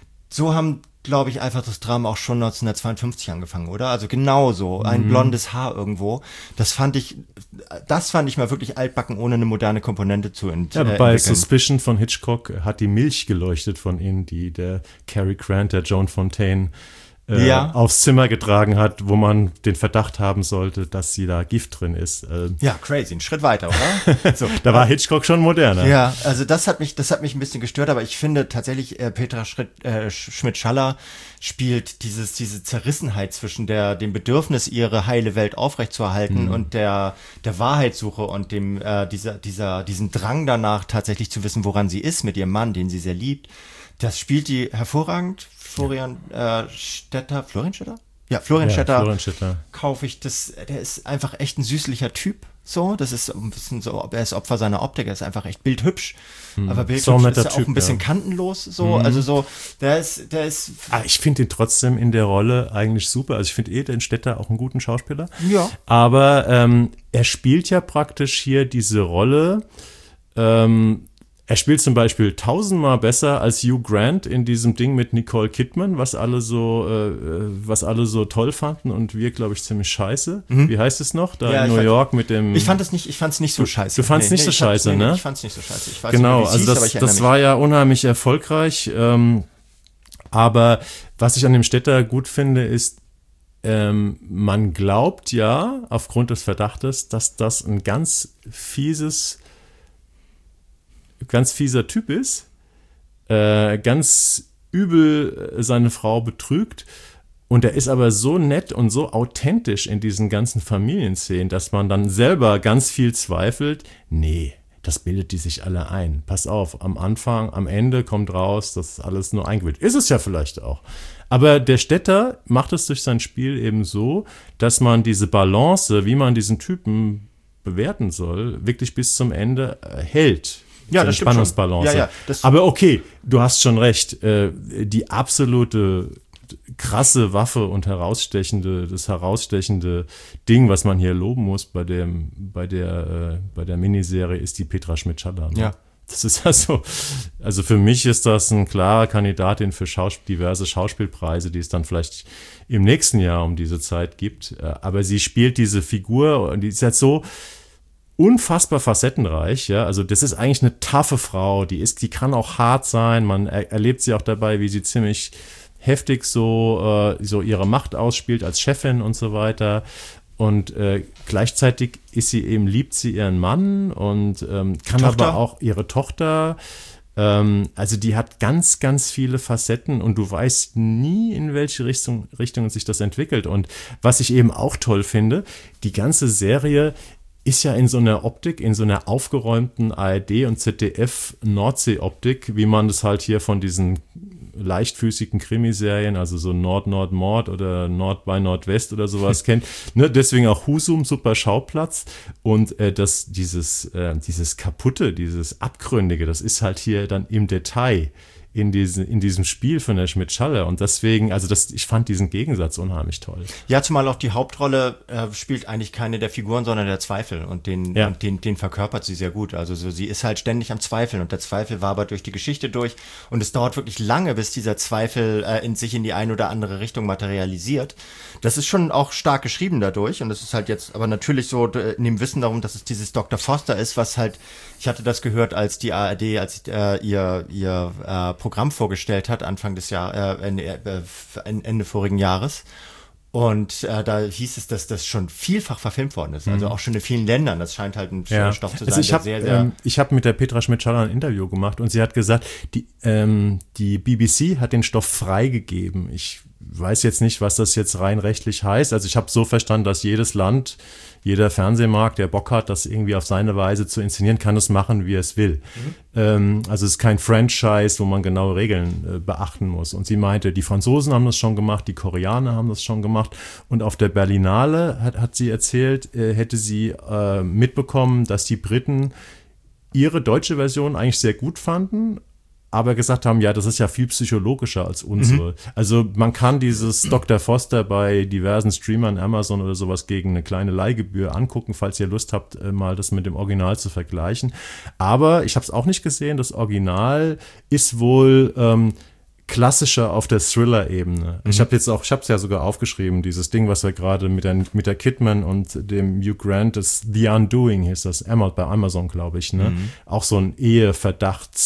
So haben, glaube ich, Eifersuchtsdrama auch schon neunzehnhundertzweiundfünfzig angefangen, oder? Also genauso, ein blondes Haar irgendwo. Das fand ich, das fand ich mal wirklich altbacken, ohne eine moderne Komponente zu ent Ja, äh, bei entwickeln. Suspicion von Hitchcock hat die Milch geleuchtet von ihnen, die der Cary Grant, der Joan Fontaine äh, ja. aufs Zimmer getragen hat, wo man den Verdacht haben sollte, dass sie da Gift drin ist. Äh, ja, crazy, ein Schritt weiter, oder? so, da war Hitchcock schon moderner. Ja, also das hat mich, das hat mich ein bisschen gestört, aber ich finde tatsächlich, äh, Petra Schritt, äh, Schmidt-Schaller spielt dieses, diese Zerrissenheit zwischen der, dem Bedürfnis, ihre heile Welt aufrechtzuerhalten mhm. und der, der Wahrheitssuche und dem, äh, dieser, dieser, diesen Drang danach, tatsächlich zu wissen, woran sie ist mit ihrem Mann, den sie sehr liebt. Das spielt die hervorragend. Florian äh, Stetter, Florian Stetter? Ja, Florian ja, Stetter. Florian Stetter. Kaufe ich das, der ist einfach echt ein süßlicher Typ. So, das ist ein bisschen so, er ist Opfer seiner Optik, er ist einfach echt bildhübsch. Hm. Aber bildhübsch so ist ja auch ein bisschen ja. kantenlos, so, mhm. also so, der ist, der ist. Ah, ich finde ihn trotzdem in der Rolle eigentlich super. Also ich finde eh den Stetter auch einen guten Schauspieler. Ja. Aber ähm, er spielt ja praktisch hier diese Rolle, ähm, er spielt zum Beispiel tausendmal besser als Hugh Grant in diesem Ding mit Nicole Kidman, was alle so, äh, was alle so toll fanden und wir, glaube ich, ziemlich scheiße. Mhm. Wie heißt es noch? Da ja, in New fand, York mit dem. Ich fand es nicht, ich fand es nicht so scheiße. Du fandst nee, nicht nee, so scheiße, nee, ne? Ich fand es nicht so scheiße. Ich weiß genau, nicht, also das, hieß, das war ja unheimlich erfolgreich. Ähm, aber was ich an dem Stetter gut finde, ist, ähm, man glaubt ja aufgrund des Verdachtes, dass das ein ganz fieses ganz fieser Typ ist, äh, ganz übel seine Frau betrügt und er ist aber so nett und so authentisch in diesen ganzen Familienszenen, dass man dann selber ganz viel zweifelt, nee, das bildet die sich alle ein. Pass auf, am Anfang, am Ende kommt raus, das ist alles nur eingebildet. Ist es ja vielleicht auch. Aber der Stetter macht es durch sein Spiel eben so, dass man diese Balance, wie man diesen Typen bewerten soll, wirklich bis zum Ende äh, hält. Ja, das stimmt Spannungsbalance. Ja, ja, das aber okay, du hast schon recht. Äh, die absolute krasse Waffe und herausstechende, das herausstechende Ding, was man hier loben muss bei dem, bei der, äh, bei der Miniserie, ist die Petra Schmidt-Schaller. Ne? Ja. Das ist also, also für mich ist das ein klarer Kandidatin für Schaus- diverse Schauspielpreise, die es dann vielleicht im nächsten Jahr um diese Zeit gibt. Aber sie spielt diese Figur und die ist jetzt so unfassbar facettenreich, ja, also das ist eigentlich eine taffe Frau, die ist, die kann auch hart sein, man er, erlebt sie auch dabei, wie sie ziemlich heftig so, äh, so ihre Macht ausspielt als Chefin und so weiter und äh, gleichzeitig ist sie eben, liebt sie ihren Mann und ähm, kann Tochter? aber auch ihre Tochter, ähm, also die hat ganz, ganz viele Facetten und du weißt nie, in welche Richtung, Richtung sich das entwickelt und was ich eben auch toll finde, die ganze Serie ist ja in so einer Optik, in so einer aufgeräumten A R D- und Z D F-Nordsee-Optik, wie man das halt hier von diesen leichtfüßigen Krimiserien, also so Nord-Nord-Mord oder Nord bei Nordwest oder sowas kennt. Ne, deswegen auch Husum, super Schauplatz. Und äh, das, dieses, äh, dieses Kaputte, dieses Abgründige, das ist halt hier dann im Detail in, diese, in diesem Spiel von der Schmidt-Schaller und deswegen, also das, ich fand diesen Gegensatz unheimlich toll. Ja, zumal auch die Hauptrolle äh, spielt eigentlich keine der Figuren, sondern der Zweifel und den, ja. und den, den verkörpert sie sehr gut. Also so, sie ist halt ständig am Zweifeln und der Zweifel wabert durch die Geschichte durch und es dauert wirklich lange, bis dieser Zweifel äh, in sich in die eine oder andere Richtung materialisiert. Das ist schon auch stark geschrieben dadurch und das ist halt jetzt aber natürlich so in dem Wissen darum, dass es dieses Doktor Foster ist, was halt, ich hatte das gehört, als die A R D, als äh, ihr, ihr äh, Programm vorgestellt hat, Anfang des Jahres, äh, Ende, äh, Ende vorigen Jahres. Und äh, da hieß es, dass das schon vielfach verfilmt worden ist. Also auch schon in vielen Ländern. Das scheint halt ein ja. Stoff zu sein, also ich der hab, sehr, sehr... Ähm, ich habe mit der Petra Schmidt-Schaller ein Interview gemacht und sie hat gesagt, die, ähm, die B B C hat den Stoff freigegeben. Ich weiß jetzt nicht, was das jetzt rein rechtlich heißt. Also ich habe so verstanden, dass jedes Land, jeder Fernsehmarkt, der Bock hat, das irgendwie auf seine Weise zu inszenieren, kann es machen, wie er es will. Mhm. Ähm, also es ist kein Franchise, wo man genaue Regeln äh, beachten muss. Und sie meinte, die Franzosen haben das schon gemacht, die Koreaner haben das schon gemacht. Und auf der Berlinale hat, hat sie erzählt, äh, hätte sie äh, mitbekommen, dass die Briten ihre deutsche Version eigentlich sehr gut fanden, aber gesagt haben, ja, das ist ja viel psychologischer als unsere. Mhm. Also man kann dieses Doktor Foster bei diversen Streamern, Amazon oder sowas gegen eine kleine Leihgebühr angucken, falls ihr Lust habt, mal das mit dem Original zu vergleichen. Aber ich habe es auch nicht gesehen, das Original ist wohl ähm, klassischer auf der Thriller-Ebene. Mhm. Ich habe jetzt auch, ich habe es ja sogar aufgeschrieben, dieses Ding, was wir gerade mit der, mit der Kidman und dem Hugh Grant, das The Undoing hieß das, bei Amazon, glaube ich, ne? Mhm. Auch so ein Eheverdachts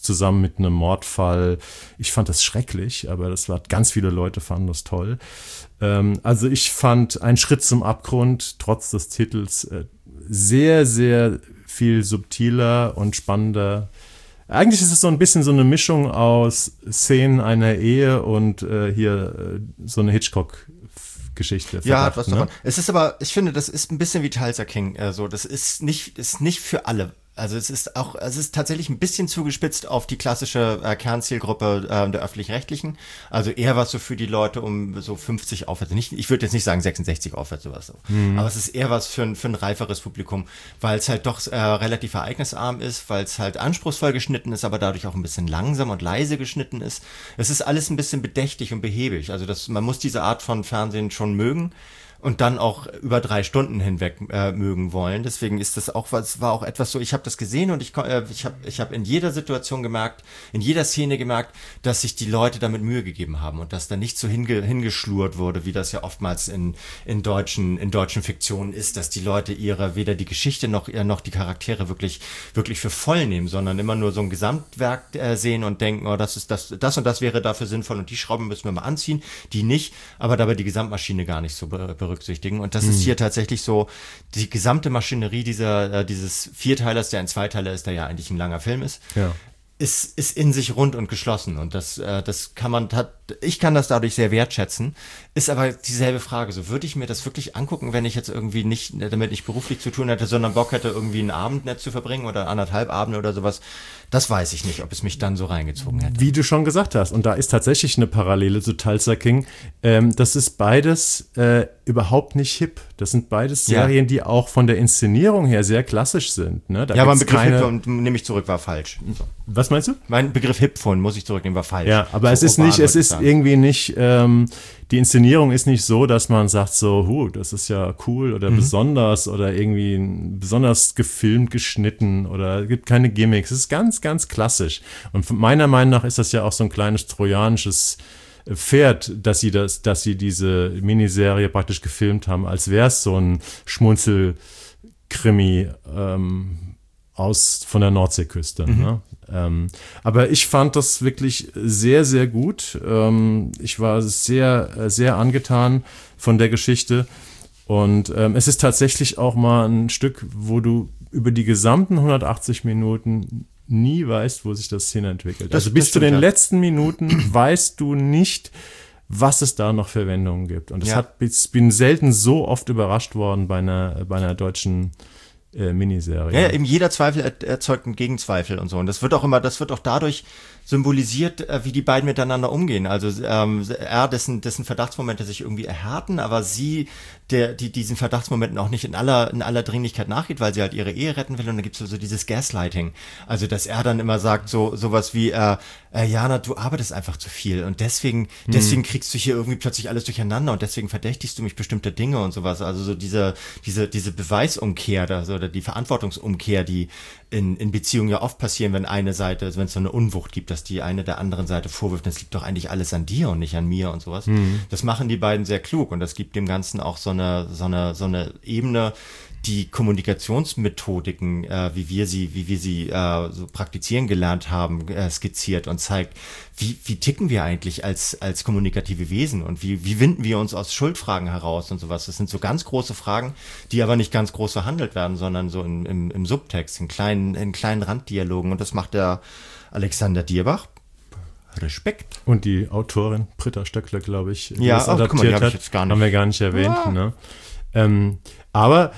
zusammen mit einem Mordfall. Ich fand das schrecklich, aber das war, ganz viele Leute fanden das toll. Ähm, also ich fand Ein Schritt zum Abgrund, trotz des Titels, äh, sehr, sehr viel subtiler und spannender. Eigentlich ist es so ein bisschen so eine Mischung aus Szenen einer Ehe und äh, hier äh, so eine Hitchcock-Geschichte. Ja, hat was davon. Es ist aber, ich finde, das ist ein bisschen wie Tulsa King. Also das ist nicht, ist nicht für alle. Also es ist auch, es ist tatsächlich ein bisschen zugespitzt auf die klassische äh, Kernzielgruppe äh, der Öffentlich-Rechtlichen. Also eher was so für die Leute um so fünfzig aufwärts. Nicht, ich würde jetzt nicht sagen sechsundsechzig aufwärts sowas so. Mhm. Aber es ist eher was für ein, für ein reiferes Publikum, weil es halt doch äh, relativ ereignisarm ist, weil es halt anspruchsvoll geschnitten ist, aber dadurch auch ein bisschen langsam und leise geschnitten ist. Es ist alles ein bisschen bedächtig und behäbig. Also das, man muss diese Art von Fernsehen schon mögen. Und dann auch über drei Stunden hinweg äh, mögen wollen. Deswegen ist das auch was, war auch etwas so, ich habe das gesehen und ich äh, ich habe ich hab in jeder Situation gemerkt, in jeder Szene gemerkt, dass sich die Leute damit Mühe gegeben haben und dass da nicht so hinge, hingeschlurt wurde, wie das ja oftmals in in deutschen in deutschen Fiktionen ist, dass die Leute ihre weder die Geschichte noch äh, noch die Charaktere wirklich wirklich für voll nehmen, sondern immer nur so ein Gesamtwerk äh, sehen und denken, oh, das ist das das und das wäre dafür sinnvoll und die Schrauben müssen wir mal anziehen, die nicht, aber dabei die Gesamtmaschine gar nicht so be- berücksichtigen. Und das mhm. ist hier tatsächlich so, die gesamte Maschinerie dieser, äh, dieses Vierteilers, der ein Zweiteiler ist, der ja eigentlich ein langer Film ist, ja. ist, ist in sich rund und geschlossen. Und das, äh, das kann man, tat, ich kann das dadurch sehr wertschätzen. Ist aber dieselbe Frage. So, würde ich mir das wirklich angucken, wenn ich jetzt irgendwie nicht, damit nicht beruflich zu tun hätte, sondern Bock hätte, irgendwie einen Abend nett zu verbringen oder anderthalb Abende oder sowas? Das weiß ich nicht, ob es mich dann so reingezogen hätte. Wie du schon gesagt hast, und da ist tatsächlich eine Parallele zu Tulsa King, ähm, das ist beides äh, überhaupt nicht hip. Das sind beides Serien, ja. die auch von der Inszenierung her sehr klassisch sind. Ne? Da ja, aber mein Begriff keine... hip nehme ich zurück, war falsch. So. Was meinst du? Mein Begriff hip von muss ich zurücknehmen, war falsch. Ja, aber so es ist nicht, es ist irgendwie nicht, ähm, die Inszenierung ist nicht so, dass man sagt so, huh, das ist ja cool oder mhm. besonders oder irgendwie besonders gefilmt, geschnitten oder gibt keine Gimmicks. Es ist ganz, ganz klassisch. Und meiner Meinung nach ist das ja auch so ein kleines trojanisches Pferd, dass sie das, dass sie diese Miniserie praktisch gefilmt haben, als wäre es so ein Schmunzelkrimi ähm, aus von der Nordseeküste. Mhm. Ne? Ähm, aber ich fand das wirklich sehr, sehr gut. Ähm, ich war sehr, sehr angetan von der Geschichte. Und ähm, es ist tatsächlich auch mal ein Stück, wo du über die gesamten hundertachtzig Minuten nie weißt, wo sich das hinentwickelt. Das, also bis zu den ja. letzten Minuten weißt du nicht, was es da noch für Wendungen gibt. Und das ja. hat, ich bin selten so oft überrascht worden bei einer, bei einer deutschen äh, Miniserie. Ja, eben jeder Zweifel erzeugt einen Gegenzweifel und so. Und das wird auch immer, das wird auch dadurch symbolisiert, wie die beiden miteinander umgehen. Also ähm, er, dessen, dessen Verdachtsmomente sich irgendwie erhärten, aber sie, der, die diesen Verdachtsmomenten auch nicht in aller, in aller Dringlichkeit nachgeht, weil sie halt ihre Ehe retten will. Und dann gibt's so, so dieses Gaslighting. Also dass er dann immer sagt, so sowas wie, äh, äh, Jana, du arbeitest einfach zu viel und deswegen, hm. deswegen kriegst du hier irgendwie plötzlich alles durcheinander und deswegen verdächtigst du mich bestimmter Dinge und sowas. Also so diese, diese, diese Beweisumkehr also, oder die Verantwortungsumkehr, die in, in Beziehungen ja oft passieren, wenn eine Seite, also wenn es so eine Unwucht gibt, dass die eine der anderen Seite vorwirft, das liegt doch eigentlich alles an dir und nicht an mir und sowas. Mhm. Das machen die beiden sehr klug und das gibt dem Ganzen auch so eine, so eine, so eine Ebene, die Kommunikationsmethodiken, äh, wie wir sie, wie wir sie äh, so praktizieren gelernt haben, äh, skizziert und zeigt, wie, wie ticken wir eigentlich als, als kommunikative Wesen und wie, wie winden wir uns aus Schuldfragen heraus und sowas. Das sind so ganz große Fragen, die aber nicht ganz groß verhandelt werden, sondern so im, im, im Subtext, in kleinen, in kleinen Randdialogen und das macht der Alexander Dierbach. Respekt. Und die Autorin Britta Stöckler, glaube ich, die ja, das oh, adaptiert guck mal, die hab hat, ich jetzt gar nicht. haben wir gar nicht erwähnt. Ja. Ne? Ähm, aber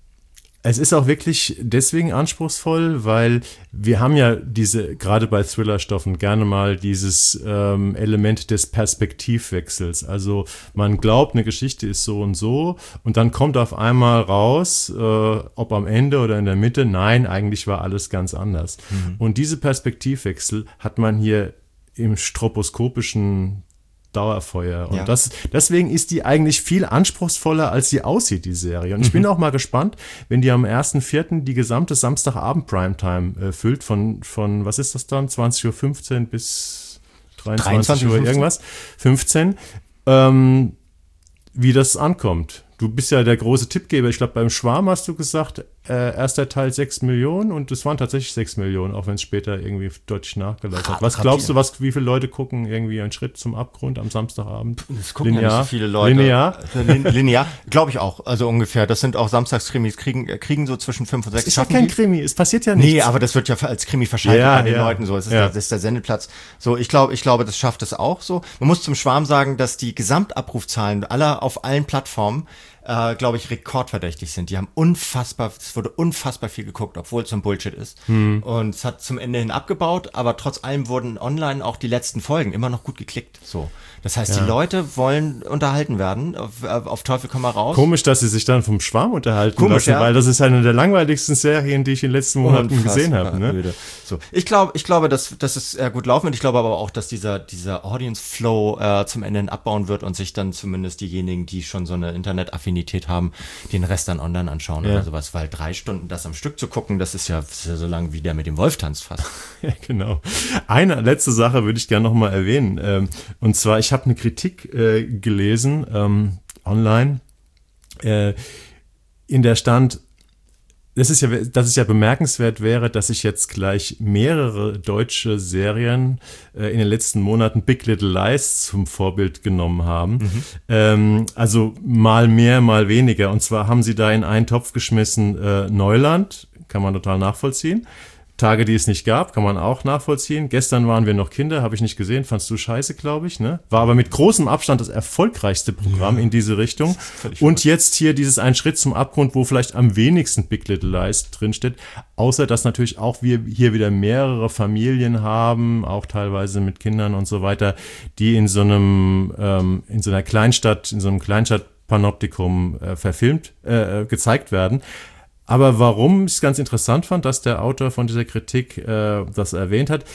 es ist auch wirklich deswegen anspruchsvoll, weil wir haben ja diese, gerade bei Thrillerstoffen, gerne mal dieses ähm, Element des Perspektivwechsels. Also man glaubt, eine Geschichte ist so und so und dann kommt auf einmal raus, äh, ob am Ende oder in der Mitte, nein, eigentlich war alles ganz anders. Mhm. Und diese Perspektivwechsel hat man hier im stroboskopischen Dauerfeuer. Und ja. das, deswegen ist die eigentlich viel anspruchsvoller, als sie aussieht, die Serie. Und ich bin auch mal gespannt, wenn die am ersten vierten die gesamte Samstagabend-Primetime äh, füllt, von, von, was ist das dann, zwanzig Uhr fünfzehn bis dreiundzwanzig Uhr irgendwas, fünfzehn, ähm, wie das ankommt. du bist ja der große Tippgeber. Ich glaube, beim Schwarm hast du gesagt, äh, erster Teil sechs Millionen und es waren tatsächlich sechs Millionen, auch wenn es später irgendwie deutlich nachgelassen hat. Was glaubst du, was, wie viele Leute gucken irgendwie einen Schritt zum Abgrund am Samstagabend? Es gucken linear. Ja nicht so viele Leute. Linear? Lin, linear, glaube ich auch. Also ungefähr. Das sind auch Samstagskrimis, kriegen, kriegen so zwischen fünf und sechs. Das ist ja kein Krimi, es passiert ja nichts. Nee, aber das wird ja als Krimi verschaltet ja, an den ja. Leuten so. Es ist, ja. der, das ist der Sendeplatz. So, ich glaube, ich glaube, das schafft es auch so. Man muss zum Schwarm sagen, dass die Gesamtabrufzahlen aller auf allen Plattformen Äh, glaube ich, rekordverdächtig sind. Die haben unfassbar, es wurde unfassbar viel geguckt, obwohl es so ein Bullshit ist. Hm. Und es hat zum Ende hin abgebaut, aber trotz allem wurden online auch die letzten Folgen immer noch gut geklickt. So. Das heißt, ja. die Leute wollen unterhalten werden, auf, auf Teufel komm mal raus. Komisch, dass sie sich dann vom Schwarm unterhalten Komisch, lassen, ja. weil das ist eine der langweiligsten Serien, die ich in den letzten Monaten unfassbar gesehen habe. Ne? So. Ich glaube, ich glaube, dass, dass es äh, gut laufen wird. Ich glaube aber auch, dass dieser, dieser Audience Flow äh, zum Ende hin abbauen wird und sich dann zumindest diejenigen, die schon so eine Internetaffinität haben, den Rest dann online anschauen ja. oder sowas, weil drei Stunden das am Stück zu gucken, das ist ja, das ist ja so lang wie der mit dem Wolf tanzt fast. Ja, genau. Eine letzte Sache würde ich gerne noch mal erwähnen. Ähm, und zwar, ich habe eine Kritik äh, gelesen ähm, online, äh, in der stand, das ist ja, dass es ja bemerkenswert wäre, dass sich jetzt gleich mehrere deutsche Serien äh, in den letzten Monaten Big Little Lies zum Vorbild genommen haben. Mhm. Ähm, also mal mehr, mal weniger. Und zwar haben sie da in einen Topf geschmissen äh, Neuland, kann man total nachvollziehen. Tage, die es nicht gab, kann man auch nachvollziehen. Gestern waren wir noch Kinder, habe ich nicht gesehen, fandst du scheiße, glaube ich, ne? War aber mit großem Abstand das erfolgreichste Programm ja. in diese Richtung. Und jetzt hier dieses Ein Schritt zum Abgrund, wo vielleicht am wenigsten Big Little Lies drinsteht, außer dass natürlich auch wir hier wieder mehrere Familien haben, auch teilweise mit Kindern und so weiter, die in so einem, ähm, in so einer Kleinstadt, in so einem Kleinstadt-Panoptikum äh, verfilmt, äh, gezeigt werden. Aber warum ich es ganz interessant fand, dass der Autor von dieser Kritik äh, das erwähnt hat,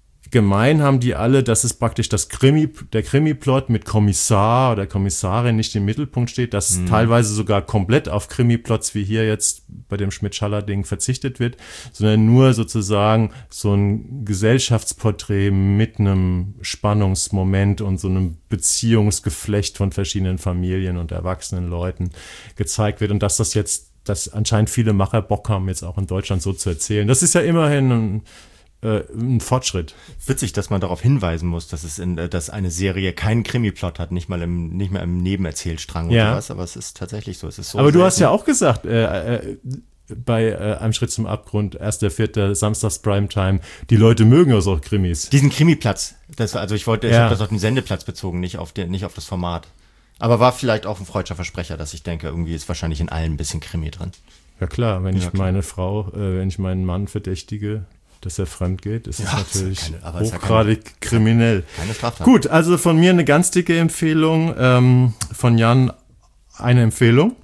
gemein haben die alle, dass es praktisch das Krimi, der Krimi-Plot mit Kommissar oder Kommissarin nicht im Mittelpunkt steht, dass mhm. teilweise sogar komplett auf Krimi-Plots wie hier jetzt bei dem Schmidt-Schaller-Ding verzichtet wird, sondern nur sozusagen so ein Gesellschaftsporträt mit einem Spannungsmoment und so einem Beziehungsgeflecht von verschiedenen Familien und erwachsenen Leuten gezeigt wird und dass das jetzt dass anscheinend viele Macher Bock haben, jetzt auch in Deutschland so zu erzählen. Das ist ja immerhin ein, äh, ein Fortschritt. Witzig, dass man darauf hinweisen muss, dass es in, dass eine Serie keinen Krimi-Plot hat, nicht mal im, nicht mal im Nebenerzählstrang ja. oder was, aber es ist tatsächlich so. Es ist so aber selten. Du hast ja auch gesagt, äh, äh, bei äh, Einem Schritt zum Abgrund, erster Vierter Samstags Primetime, die Leute mögen ja so Krimis. Diesen Krimi-Platz, das, also ich wollte, ich ja. habe das auf den Sendeplatz bezogen, nicht auf, den, nicht auf das Format. Aber war vielleicht auch ein freudscher Versprecher, dass ich denke, irgendwie ist wahrscheinlich in allen ein bisschen Krimi drin. Ja klar, wenn ja, ich klar. meine Frau, äh, wenn ich meinen Mann verdächtige, dass er fremd geht, ist ja, es natürlich keine, aber hochgradig ja keine, kriminell. Keine Straftat. Gut, also von mir eine ganz dicke Empfehlung, ähm, von Jan eine Empfehlung.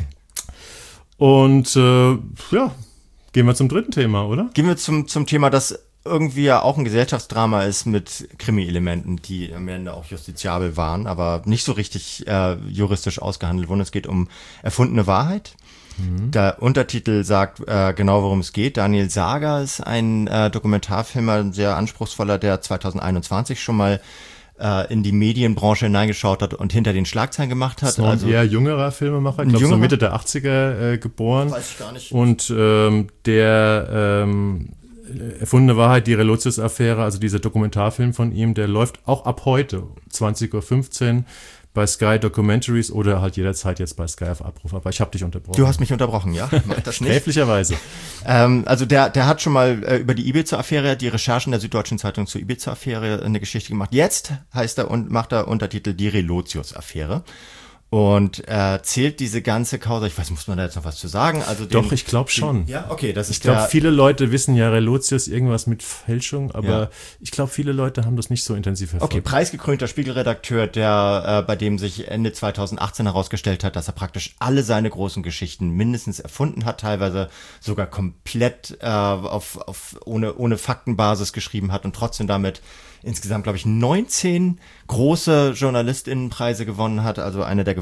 Und äh, ja, gehen wir zum dritten Thema, oder? Gehen wir zum, zum Thema, das irgendwie ja auch ein Gesellschaftsdrama ist mit Krimi-Elementen, die am Ende auch justiziabel waren, aber nicht so richtig äh, juristisch ausgehandelt wurden. Es geht um erfundene Wahrheit. Mhm. Der Untertitel sagt äh, genau, worum es geht. Daniel Sager ist ein äh, Dokumentarfilmer, ein sehr anspruchsvoller, der zwanzig einundzwanzig schon mal äh, in die Medienbranche hineingeschaut hat und hinter den Schlagzeilen gemacht hat. Das ist also ein eher jüngerer Filmemacher, ich glaube so Mitte der achtziger äh, geboren. Weiß ich gar nicht. Und ähm, der ähm, Erfundene Wahrheit, die Relotius-Affäre, also dieser Dokumentarfilm von ihm, der läuft auch ab heute, zwanzig Uhr fünfzehn bei Sky Documentaries oder halt jederzeit jetzt bei Sky auf Abruf. Aber ich habe dich unterbrochen. Du hast mich unterbrochen, ja? Mach das nicht. Sträflicherweise. ähm, also der, der hat schon mal äh, über die Ibiza-Affäre, die Recherchen der Süddeutschen Zeitung zur Ibiza-Affäre eine Geschichte gemacht. Jetzt heißt er und macht er Untertitel Die Relotius-Affäre. Und äh, zählt diese ganze Causa, ich weiß, muss man da jetzt noch was zu sagen? Also den, Doch, ich glaube schon. Den, ja, okay, das ist Ich glaube, viele Leute wissen ja Relotius irgendwas mit Fälschung, aber ja. ich glaube, viele Leute haben das nicht so intensiv verfolgt. Okay, preisgekrönter Spiegelredakteur, der äh, bei dem sich Ende zwanzig achtzehn herausgestellt hat, dass er praktisch alle seine großen Geschichten mindestens erfunden hat, teilweise sogar komplett äh, auf, auf ohne, ohne Faktenbasis geschrieben hat und trotzdem damit insgesamt, glaube ich, neunzehn große JournalistInnenpreise gewonnen hat, also eine der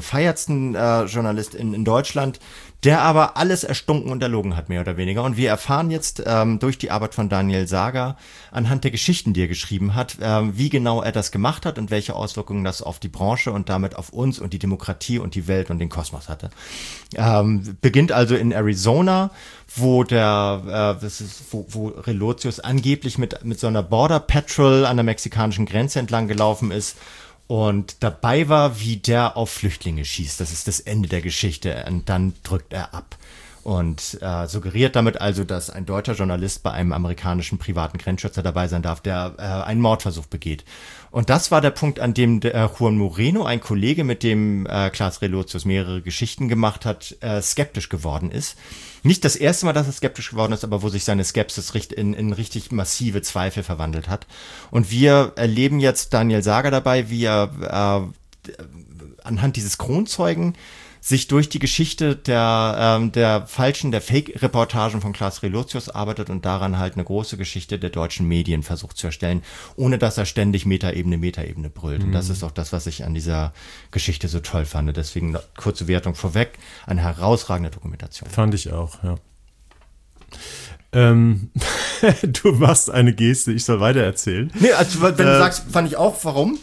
gefeiertsten äh, Journalist in, in Deutschland, der aber alles erstunken und erlogen hat, mehr oder weniger. Und wir erfahren jetzt ähm, durch die Arbeit von Daniel Sager anhand der Geschichten, die er geschrieben hat, ähm, wie genau er das gemacht hat und welche Auswirkungen das auf die Branche und damit auf uns und die Demokratie und die Welt und den Kosmos hatte. Ähm, beginnt also in Arizona, wo der, äh, das ist, wo, wo Relotius angeblich mit mit so einer Border Patrol an der mexikanischen Grenze entlang gelaufen ist und dabei war, wie der auf Flüchtlinge schießt. Das ist das Ende der Geschichte und dann drückt er ab und äh, suggeriert damit also, dass ein deutscher Journalist bei einem amerikanischen privaten Grenzschützer dabei sein darf, der äh, einen Mordversuch begeht. Und das war der Punkt, an dem der, äh, Juan Moreno, ein Kollege, mit dem äh, Klaas Relotius mehrere Geschichten gemacht hat, äh, skeptisch geworden ist. Nicht das erste Mal, dass er skeptisch geworden ist, aber wo sich seine Skepsis in, in richtig massive Zweifel verwandelt hat. Und wir erleben jetzt Daniel Sager dabei, wie er äh, anhand dieses Kronzeugen sich durch die Geschichte der ähm, der falschen, der Fake-Reportagen von Klaas Relotius arbeitet und daran halt eine große Geschichte der deutschen Medien versucht zu erstellen, ohne dass er ständig Metaebene, Metaebene brüllt. Mhm. Und das ist auch das, was ich an dieser Geschichte so toll fand. Deswegen kurze Wertung vorweg, eine herausragende Dokumentation. Fand ich auch, ja. Ähm, du machst eine Geste, ich soll weiter erzählen. Nee, also wenn du äh, sagst, fand ich auch, warum?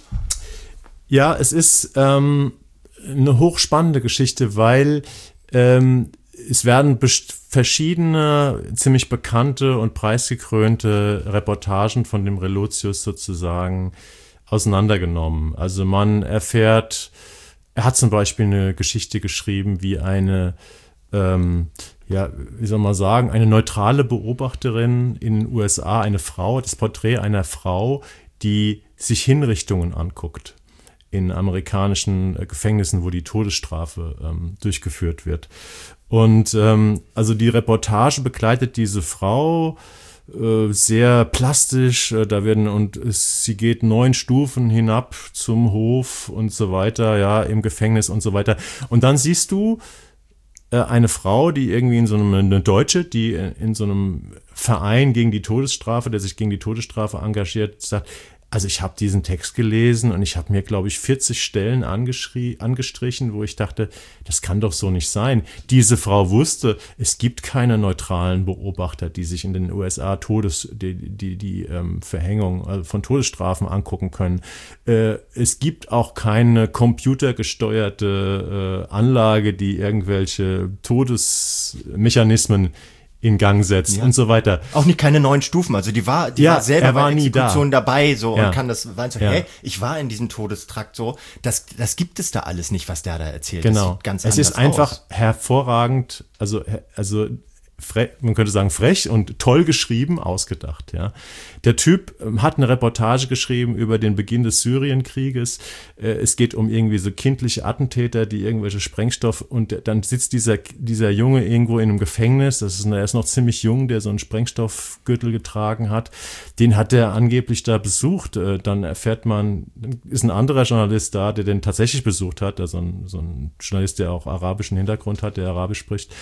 Ja, es ist ähm, eine hochspannende Geschichte, weil ähm, es werden best- verschiedene, ziemlich bekannte und preisgekrönte Reportagen von dem Relotius sozusagen auseinandergenommen. Also man erfährt, er hat zum Beispiel eine Geschichte geschrieben, wie eine, ähm, ja, wie soll man sagen, eine neutrale Beobachterin in den U S A, eine Frau, das Porträt einer Frau, die sich Hinrichtungen anguckt in amerikanischen Gefängnissen, wo die Todesstrafe ähm, durchgeführt wird. Und ähm, also die Reportage begleitet diese Frau äh, sehr plastisch, äh, da werden und es, sie geht neun Stufen hinab zum Hof und so weiter, ja, im Gefängnis und so weiter. Und dann siehst du äh, eine Frau, die irgendwie in so einem, eine Deutsche, die in so einem Verein gegen die Todesstrafe, der sich gegen die Todesstrafe engagiert, sagt, also ich habe diesen Text gelesen und ich habe mir, glaube ich, vierzig Stellen angeschrie- angestrichen, wo ich dachte, das kann doch so nicht sein. Diese Frau wusste, es gibt keine neutralen Beobachter, die sich in den U S A Todes, die, die, die ähm, Verhängung also von Todesstrafen angucken können. Äh, es gibt auch keine computergesteuerte äh, Anlage, die irgendwelche Todesmechanismen in Gang setzt ja. und so weiter. Auch nicht keine neuen Stufen, also die war, die ja, war selber er war bei nie Exekution da. dabei, so, ja. und kann das, weißt du, ja. hey, ich war in diesem Todestrakt, so, das, das gibt es da alles nicht, was der da erzählt. Genau. Das sieht ganz es ist einfach aus. hervorragend, also, also, frech, man könnte sagen frech und toll geschrieben, ausgedacht, ja. Der Typ hat eine Reportage geschrieben über den Beginn des Syrienkrieges. Es geht um irgendwie so kindliche Attentäter, die irgendwelche Sprengstoff und dann sitzt dieser, dieser Junge irgendwo in einem Gefängnis. Das ist, er ist noch ziemlich jung, der so einen Sprengstoffgürtel getragen hat. Den hat er angeblich da besucht. Dann erfährt man, ist ein anderer Journalist da, der den tatsächlich besucht hat. Also ein, so ein Journalist, der auch arabischen Hintergrund hat, der Arabisch spricht.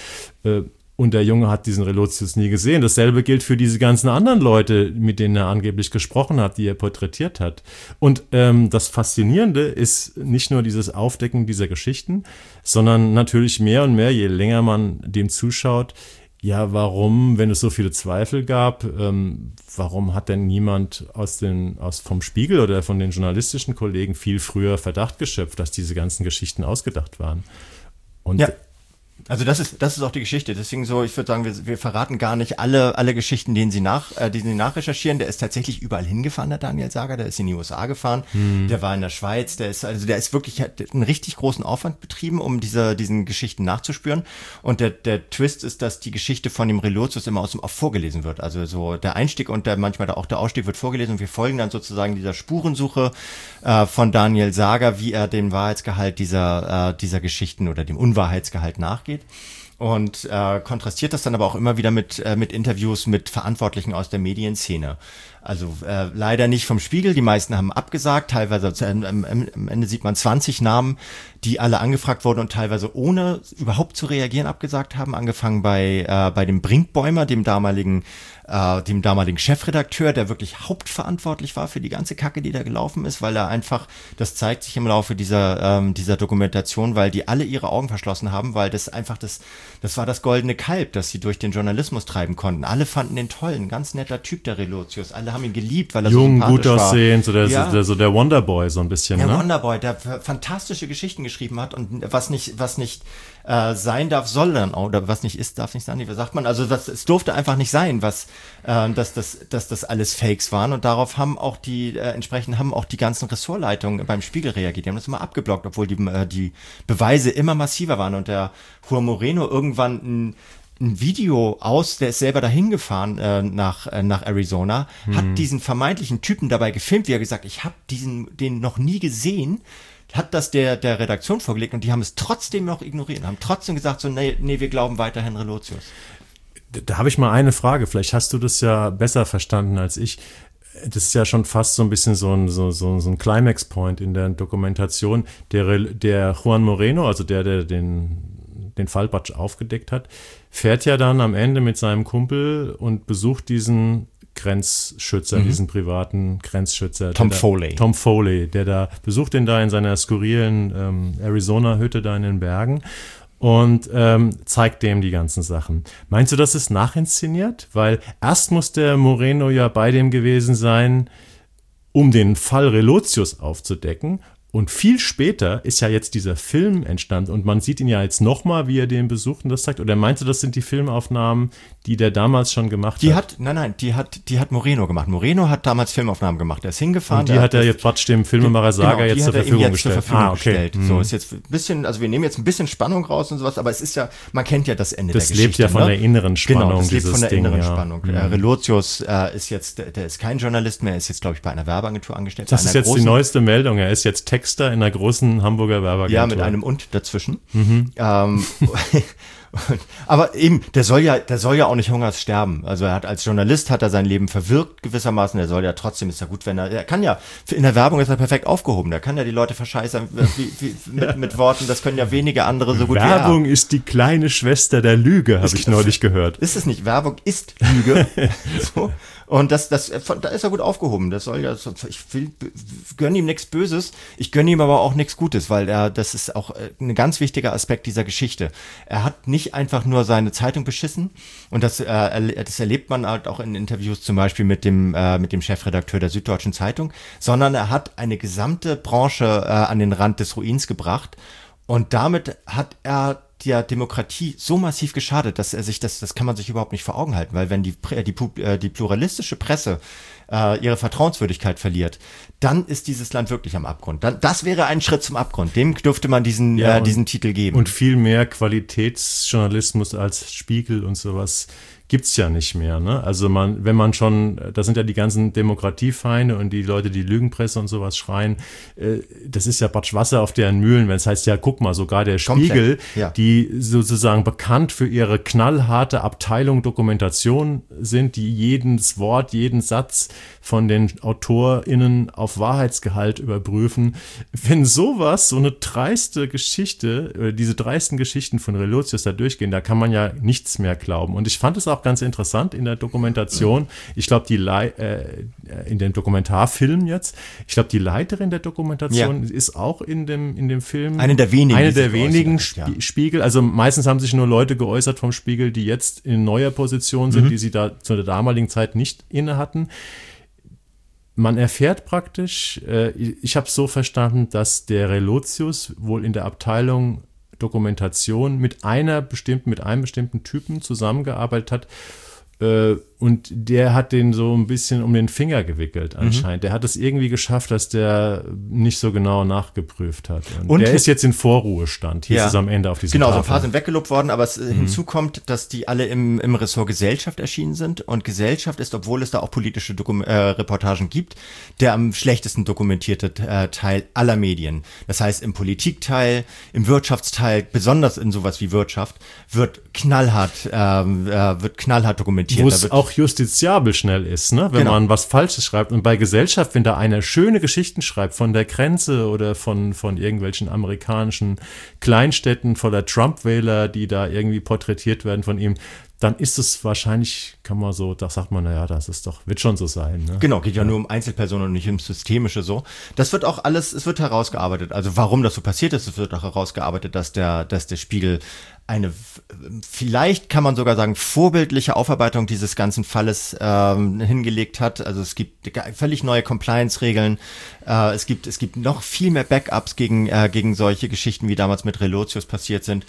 Und der Junge hat diesen Relotius nie gesehen. Dasselbe gilt für diese ganzen anderen Leute, mit denen er angeblich gesprochen hat, die er porträtiert hat. Und ähm, das Faszinierende ist nicht nur dieses Aufdecken dieser Geschichten, sondern natürlich mehr und mehr, je länger man dem zuschaut, ja, warum, wenn es so viele Zweifel gab, ähm, warum hat denn niemand aus den, aus, vom Spiegel oder von den journalistischen Kollegen viel früher Verdacht geschöpft, dass diese ganzen Geschichten ausgedacht waren? Und ja. Also das ist das ist auch die Geschichte. Deswegen so, ich würde sagen, wir, wir verraten gar nicht alle alle Geschichten, denen sie nach, äh, die sie nachrecherchieren. Der ist tatsächlich überall hingefahren, der Daniel Sager. Der ist in die U S A gefahren. Hm. Der war in der Schweiz. Der ist also der ist wirklich hat einen richtig großen Aufwand betrieben, um diese diesen Geschichten nachzuspüren. Und der der Twist ist, dass die Geschichte von dem Relotius immer aus dem Off vorgelesen wird. Also so der Einstieg und der manchmal auch der Ausstieg wird vorgelesen. Und wir folgen dann sozusagen dieser Spurensuche äh, von Daniel Sager, wie er den Wahrheitsgehalt dieser äh, dieser Geschichten oder dem Unwahrheitsgehalt nachgeht. nachgeht. Und äh, kontrastiert das dann aber auch immer wieder mit, äh, mit Interviews mit Verantwortlichen aus der Medienszene. Also äh, leider nicht vom Spiegel, die meisten haben abgesagt, teilweise äh, am, am Ende sieht man zwanzig Namen, die alle angefragt wurden und teilweise ohne überhaupt zu reagieren abgesagt haben, angefangen bei äh, bei dem Brinkbäumer, dem damaligen äh, dem damaligen Chefredakteur, der wirklich hauptverantwortlich war für die ganze Kacke, die da gelaufen ist, weil er einfach, das zeigt sich im Laufe dieser ähm, dieser Dokumentation, weil die alle ihre Augen verschlossen haben, weil das einfach das das war das goldene Kalb, das sie durch den Journalismus treiben konnten. Alle fanden den toll, ein ganz netter Typ, der Relotius. Alle haben ihn geliebt, weil er Jung, so sympathisch gut war. aussehend, so der, Ja. so der, so der Wonderboy so ein bisschen, Der ne? Wonderboy, der f- fantastische Geschichten geschrieben hat und was nicht, was nicht äh, sein darf, soll dann auch, oder was nicht ist, darf nicht sein, wie sagt man? Also das, es durfte einfach nicht sein, was, äh, dass, das, dass das alles Fakes waren und darauf haben auch die, äh, entsprechend haben auch die ganzen Ressortleitungen beim Spiegel reagiert. Die haben das immer abgeblockt, obwohl die, äh, die Beweise immer massiver waren und der Juan Moreno irgendwann ein ein Video aus, der ist selber dahin gefahren äh, nach äh, nach Arizona, Hm. hat diesen vermeintlichen Typen dabei gefilmt, wie er gesagt, ich habe diesen den noch nie gesehen, hat das der der Redaktion vorgelegt und die haben es trotzdem noch ignoriert, haben trotzdem gesagt so nee, nee, wir glauben weiterhin Relotius. Da, da habe ich mal eine Frage, vielleicht hast du das ja besser verstanden als ich. Das ist ja schon fast so ein bisschen so ein, so, so, so ein Climax-Point in der Dokumentation. Der, der Juan Moreno, also der, der den den Fall Batsch aufgedeckt hat, fährt ja dann am Ende mit seinem Kumpel und besucht diesen Grenzschützer, mhm. diesen privaten Grenzschützer. Tom da, Foley. Tom Foley, der da besucht ihn da in seiner skurrilen ähm, Arizona-Hütte da in den Bergen und ähm, zeigt dem die ganzen Sachen. Meinst du, das ist nachinszeniert? Weil erst muss der Moreno ja bei dem gewesen sein, um den Fall Relotius aufzudecken. Und viel später ist ja jetzt dieser Film entstanden und man sieht ihn ja jetzt nochmal, wie er den besucht und das zeigt. Oder meinst du, das sind die Filmaufnahmen, die der damals schon gemacht Die hat? hat, nein, nein, die hat, die hat Moreno gemacht. Moreno hat damals Filmaufnahmen gemacht. Er ist hingefahren. Und die hat er jetzt praktisch dem Filmemacher Saga genau, jetzt zur die hat er ihm Verfügung jetzt gestellt. zur Verfügung Ah, okay. gestellt. So, ist jetzt ein bisschen, also wir nehmen jetzt ein bisschen Spannung raus und sowas, aber es ist ja, man kennt ja das Ende Das der Geschichte. lebt ja von ne? der inneren Spannung, Genau, das lebt dieses von der Ding, inneren ja. Spannung. Mhm. Äh, Relotius äh, ist jetzt, der, der ist kein Journalist mehr, er ist jetzt, glaube ich, bei einer Werbeagentur angestellt. Das bei ist einer jetzt die großen- neueste Meldung. Er ist jetzt Texter in einer großen Hamburger Werbeagentur. Ja, mit einem Und dazwischen. Mhm. Ähm, und, aber eben, der soll ja, der soll ja auch nicht hungers sterben. Also er hat als Journalist hat er sein Leben verwirkt gewissermaßen. Er soll ja trotzdem, ist ja gut, wenn er, er kann ja, in der Werbung ist er perfekt aufgehoben. Der kann ja die Leute verscheißern wie, wie, mit, mit Worten. Das können ja wenige andere so gut Werbung wie er. ist die kleine Schwester der Lüge, habe ich neulich gehört. Ist es nicht? Werbung ist Lüge. So. Und das, das, da ist er gut aufgehoben. Das soll ja, ich will, gönne ihm nichts Böses. Ich gönne ihm aber auch nichts Gutes, weil er, das ist auch ein ganz wichtiger Aspekt dieser Geschichte. Er hat nicht einfach nur seine Zeitung beschissen. Und das, äh, das erlebt man halt auch in Interviews zum Beispiel mit dem, äh, mit dem Chefredakteur der Süddeutschen Zeitung, sondern er hat eine gesamte Branche äh, an den Rand des Ruins gebracht. Und damit hat er der Demokratie so massiv geschadet, dass er sich das, das kann man sich überhaupt nicht vor Augen halten, weil wenn die die, die pluralistische Presse äh, ihre Vertrauenswürdigkeit verliert, dann ist dieses Land wirklich am Abgrund. Dann, das wäre ein Schritt zum Abgrund. Dem dürfte man diesen Ja, äh, und, diesen Titel geben. Und viel mehr Qualitätsjournalismus als Spiegel und sowas gibt's ja nicht mehr, ne? Also man, wenn man schon, das sind ja die ganzen Demokratiefeinde und die Leute, die Lügenpresse und sowas schreien, äh, das ist ja Batsch Wasser auf deren Mühlen, wenn es heißt, ja, guck mal, sogar der Spiegel, Komplett, ja. die sozusagen bekannt für ihre knallharte Abteilung Dokumentation sind, die jedes Wort, jeden Satz von den AutorInnen auf Wahrheitsgehalt überprüfen. Wenn sowas, so eine dreiste Geschichte, oder diese dreisten Geschichten von Relotius da durchgehen, da kann man ja nichts mehr glauben. Und ich fand es auch ganz interessant in der Dokumentation. Ich glaube, die Le- äh, in dem Dokumentarfilm jetzt, ich glaube, die Leiterin der Dokumentation ja. ist auch in dem, in dem Film eine der wenigen, eine der wenigen Spie- ja. Spiegel. Also meistens haben sich nur Leute geäußert vom Spiegel, die jetzt in neuer Position sind, mhm. die sie da zu der damaligen Zeit nicht inne hatten. Man erfährt praktisch, äh, ich habe es so verstanden, dass der Relotius wohl in der Abteilung Dokumentation mit einer bestimmten, mit einem bestimmten Typen zusammengearbeitet hat, äh, und der hat den so ein bisschen um den Finger gewickelt anscheinend. Mhm. Der hat es irgendwie geschafft, dass der nicht so genau nachgeprüft hat. Und, und der ist jetzt in Vorruhestand. Hieß ja. es am Ende auf diesem Genau, Tafel. so ein paar sind weggelobt worden, aber es, mhm. hinzu kommt, dass die alle im, im Ressort Gesellschaft erschienen sind. Und Gesellschaft ist, obwohl es da auch politische Dokum- äh, Reportagen gibt, der am schlechtesten dokumentierte äh, Teil aller Medien. Das heißt, im Politikteil, im Wirtschaftsteil, besonders in sowas wie Wirtschaft, wird knallhart, ähm, äh, wird knallhart dokumentiert. Wo es auch justiziabel schnell ist, ne? Wenn genau. man was Falsches schreibt. Und bei Gesellschaft, wenn da einer schöne Geschichten schreibt von der Grenze oder von, von irgendwelchen amerikanischen Kleinstädten voller Trump-Wähler, die da irgendwie porträtiert werden von ihm, dann ist es wahrscheinlich, kann man so, da sagt man, naja, das ist doch, wird schon so sein. Ne? Genau, geht ja, ja nur um Einzelpersonen und nicht um Systemische so. Das wird auch alles, es wird herausgearbeitet, also warum das so passiert ist, es wird auch herausgearbeitet, dass der, dass der Spiegel eine, vielleicht kann man sogar sagen, vorbildliche Aufarbeitung dieses ganzen Falles ähm, hingelegt hat. Also es gibt völlig neue Compliance-Regeln. Äh, es gibt, es gibt noch viel mehr Backups gegen, äh, gegen solche Geschichten, wie damals mit Relotius passiert sind.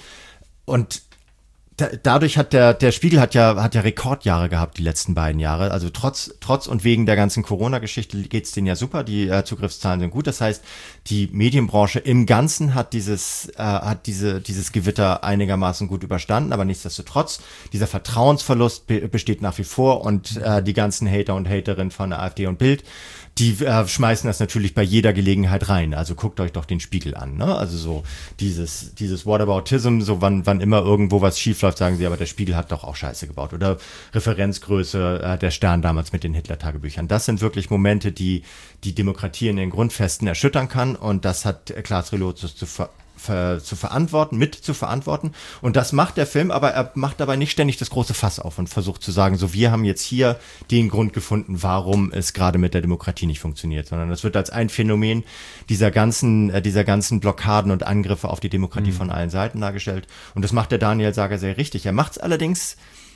Und dadurch hat der, der Spiegel hat ja, hat ja Rekordjahre gehabt, die letzten beiden Jahre. Also trotz, trotz und wegen der ganzen Corona-Geschichte geht's denen ja super. Die äh, Zugriffszahlen sind gut. Das heißt, die Medienbranche im Ganzen hat dieses, äh, hat diese, dieses Gewitter einigermaßen gut überstanden. Aber nichtsdestotrotz, dieser Vertrauensverlust be- besteht nach wie vor und äh, die ganzen Hater und Haterinnen von der AfD und Bild, die äh, schmeißen das natürlich bei jeder Gelegenheit rein. Also guckt euch doch den Spiegel an, ne? Also so dieses dieses Whataboutism, so wann wann immer irgendwo was schief läuft, sagen sie, aber der Spiegel hat doch auch Scheiße gebaut. Oder Referenzgröße, äh, der Stern damals mit den Hitler-Tagebüchern. Das sind wirklich Momente, die die Demokratie in den Grundfesten erschüttern kann. Und das hat Klaas Relotius zu ver Ver, zu verantworten, mit zu verantworten. Und das macht der Film, aber er macht dabei nicht ständig das große Fass auf und versucht zu sagen, so, wir haben jetzt hier den Grund gefunden, warum es gerade mit der Demokratie nicht funktioniert, sondern das wird als ein Phänomen dieser ganzen, äh, dieser ganzen Blockaden und Angriffe auf die Demokratie mhm. von allen Seiten dargestellt. Und das macht der Daniel Sager sehr richtig. Er macht es allerdings,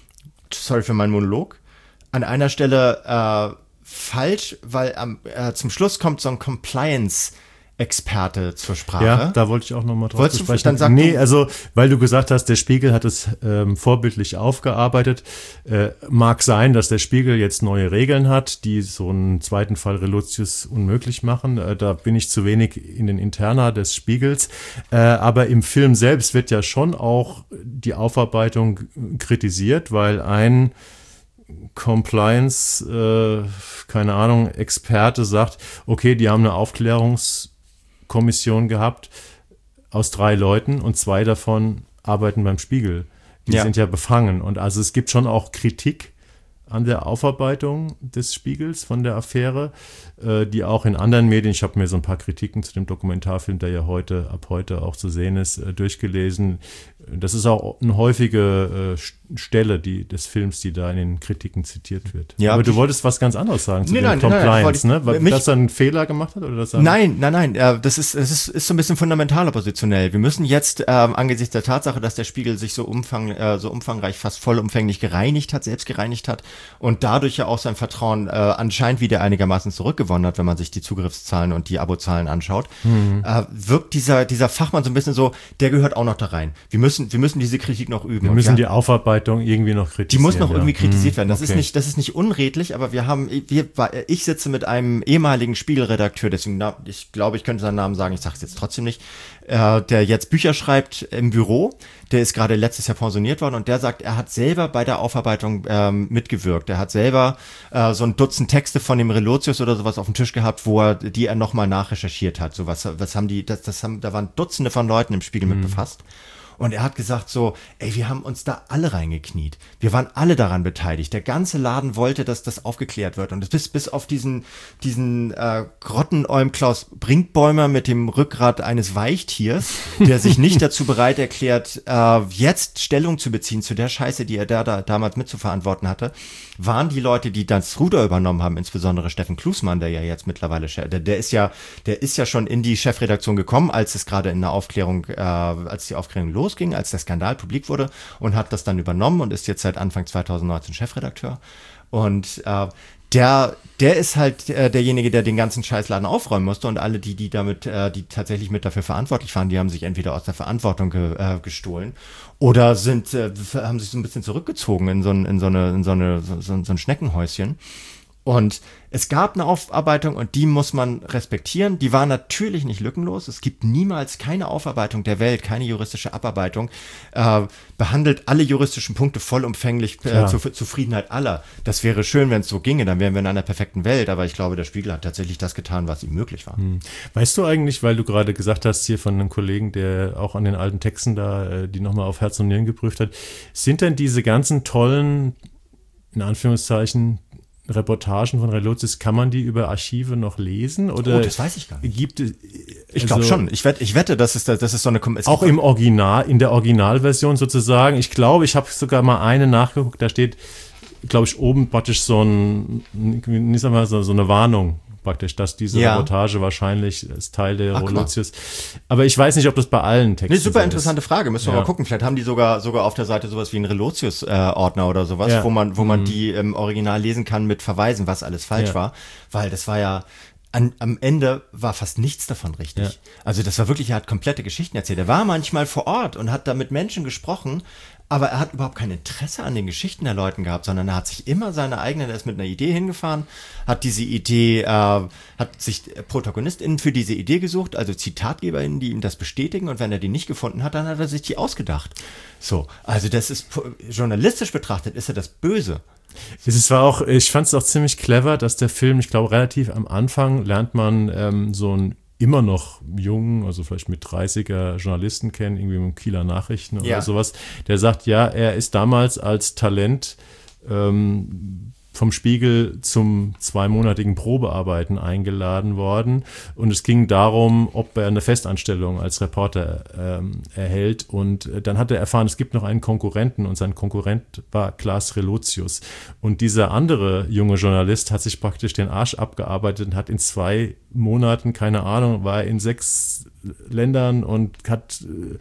sorry für meinen Monolog, an einer Stelle äh, falsch, weil ähm, äh, zum Schluss kommt so ein Compliance- Experte zur Sprache. Ja, da wollte ich auch nochmal drauf Wolltest sprechen. Du, dann sag nee, du, also, weil du gesagt hast, der Spiegel hat es ähm, vorbildlich aufgearbeitet. Äh, mag sein, dass der Spiegel jetzt neue Regeln hat, die so einen zweiten Fall Relotius unmöglich machen. Äh, da bin ich zu wenig in den Interna des Spiegels. Äh, aber im Film selbst wird ja schon auch die Aufarbeitung kritisiert, weil ein Compliance, äh, keine Ahnung, Experte sagt, okay, die haben eine Aufklärungs- Kommission gehabt aus drei Leuten und zwei davon arbeiten beim Spiegel. Die ja. sind ja befangen. Und also es gibt schon auch Kritik an der Aufarbeitung des Spiegels von der Affäre, äh, die auch in anderen Medien, ich habe mir so ein paar Kritiken zu dem Dokumentarfilm, der ja heute, ab heute auch zu sehen ist, äh, durchgelesen. Das ist auch eine häufige äh, Stelle die, des Films, die da in den Kritiken zitiert wird. Ja, aber du wolltest was ganz anderes sagen zu nee, dem nein, Compliance, nein, nein, ne? Weil, dass er einen Fehler gemacht hat? Oder dass er nein, nein, nein, äh, das ist, es ist, ist so ein bisschen fundamental oppositionell. Wir müssen jetzt äh, angesichts der Tatsache, dass der Spiegel sich so, umfang, äh, so umfangreich, fast vollumfänglich gereinigt hat, selbst gereinigt hat und dadurch ja auch sein Vertrauen äh, anscheinend wieder einigermaßen zurückgewonnen hat, wenn man sich die Zugriffszahlen und die Abozahlen anschaut, mhm. äh, wirkt dieser, dieser Fachmann so ein bisschen so, der gehört auch noch da rein. Wir müssen Wir müssen diese Kritik noch üben. Wir müssen ja, die Aufarbeitung irgendwie noch kritisieren. Die muss noch ja. irgendwie kritisiert hm, werden. Das okay. ist nicht, das ist nicht unredlich, aber wir haben, wir, ich sitze mit einem ehemaligen Spiegelredakteur, deswegen, ich glaube, ich könnte seinen Namen sagen, ich sage es jetzt trotzdem nicht, äh, der jetzt Bücher schreibt im Büro, der ist gerade letztes Jahr pensioniert worden und der sagt, er hat selber bei der Aufarbeitung ähm, mitgewirkt. Er hat selber äh, so ein Dutzend Texte von dem Relotius oder sowas auf dem Tisch gehabt, wo er, die er nochmal nachrecherchiert hat. So was, was haben die, das, das haben, da waren Dutzende von Leuten im Spiegel hm. mit befasst. Und er hat gesagt so, ey, wir haben uns da alle reingekniet. Wir waren alle daran beteiligt. Der ganze Laden wollte, dass das aufgeklärt wird. Und bis, bis auf diesen, diesen äh, Grottenolm Klaus Brinkbäumer mit dem Rückgrat eines Weichtiers, der sich nicht dazu bereit erklärt, äh, jetzt Stellung zu beziehen zu der Scheiße, die er da, da damals mitzuverantworten hatte, waren die Leute, die das Ruder übernommen haben, insbesondere Steffen Klusmann, der ja jetzt mittlerweile, der, der ist ja, der ist ja schon in die Chefredaktion gekommen, als es gerade in der Aufklärung, äh, als die Aufklärung losging, als der Skandal publik wurde und hat das dann übernommen und ist jetzt seit Anfang zwanzig neunzehn Chefredakteur. Und äh, der Der ist halt äh, derjenige, der den ganzen Scheißladen aufräumen musste und alle, die, die damit, äh, die tatsächlich mit dafür verantwortlich waren, die haben sich entweder aus der Verantwortung ge, äh, gestohlen oder sind, äh, haben sich so ein bisschen zurückgezogen in so ein, in so eine, in so eine, so, so ein Schneckenhäuschen. Und es gab eine Aufarbeitung und die muss man respektieren. Die war natürlich nicht lückenlos. Es gibt niemals keine Aufarbeitung der Welt, keine juristische Abarbeitung, äh, behandelt alle juristischen Punkte vollumfänglich äh, zur Zufriedenheit aller. Das wäre schön, wenn es so ginge, dann wären wir in einer perfekten Welt. Aber ich glaube, der Spiegel hat tatsächlich das getan, was ihm möglich war. Hm. Weißt du eigentlich, weil du gerade gesagt hast hier von einem Kollegen, der auch an den alten Texten da, äh, die nochmal auf Herz und Nieren geprüft hat, sind denn diese ganzen tollen, in Anführungszeichen, Reportagen von Relotius, kann man die über Archive noch lesen? Oder oh, das weiß ich gar nicht. Gibt es, ich glaube also, schon. Ich wette, ich wette, das ist, das ist so eine... Auch im Original, in der Originalversion sozusagen. Ich glaube, ich habe sogar mal eine nachgeguckt, da steht, glaube ich, oben praktisch so, ein, nicht sag mal, so, so eine Warnung praktisch, dass diese ja. Reportage wahrscheinlich ist Teil der Relotius. Aber ich weiß nicht, ob das bei allen Texten nee, super so interessante ist. Frage, müssen wir ja. mal gucken. Vielleicht haben die sogar sogar auf der Seite sowas wie einen Relotius-Ordner äh, oder sowas, ja. wo man wo man mhm. die im Original lesen kann mit Verweisen, was alles falsch ja. war. Weil das war ja, an, am Ende war fast nichts davon richtig. Ja. Also das war wirklich, er hat komplette Geschichten erzählt. Er war manchmal vor Ort und hat da mit Menschen gesprochen, aber er hat überhaupt kein Interesse an den Geschichten der Leuten gehabt, sondern er hat sich immer seine eigene, er ist mit einer Idee hingefahren, hat diese Idee, äh, hat sich ProtagonistInnen für diese Idee gesucht, also ZitatgeberInnen, die ihm das bestätigen, und wenn er die nicht gefunden hat, dann hat er sich die ausgedacht. So, also das ist, journalistisch betrachtet, ist er das Böse. Es war auch, ich fand es auch ziemlich clever, dass der Film, ich glaube, relativ am Anfang lernt man ähm, so ein immer noch jungen, also vielleicht mit dreißiger Journalisten kennen, irgendwie mit Kieler Nachrichten oder ja. sowas, der sagt, ja, er ist damals als Talent ähm, vom Spiegel zum zweimonatigen Probearbeiten eingeladen worden, und es ging darum, ob er eine Festanstellung als Reporter ähm, erhält, und äh, dann hat er erfahren, es gibt noch einen Konkurrenten, und sein Konkurrent war Klaas Relotius, und dieser andere junge Journalist hat sich praktisch den Arsch abgearbeitet und hat in zwei Monaten, keine Ahnung, war in sechs Ländern und hat äh,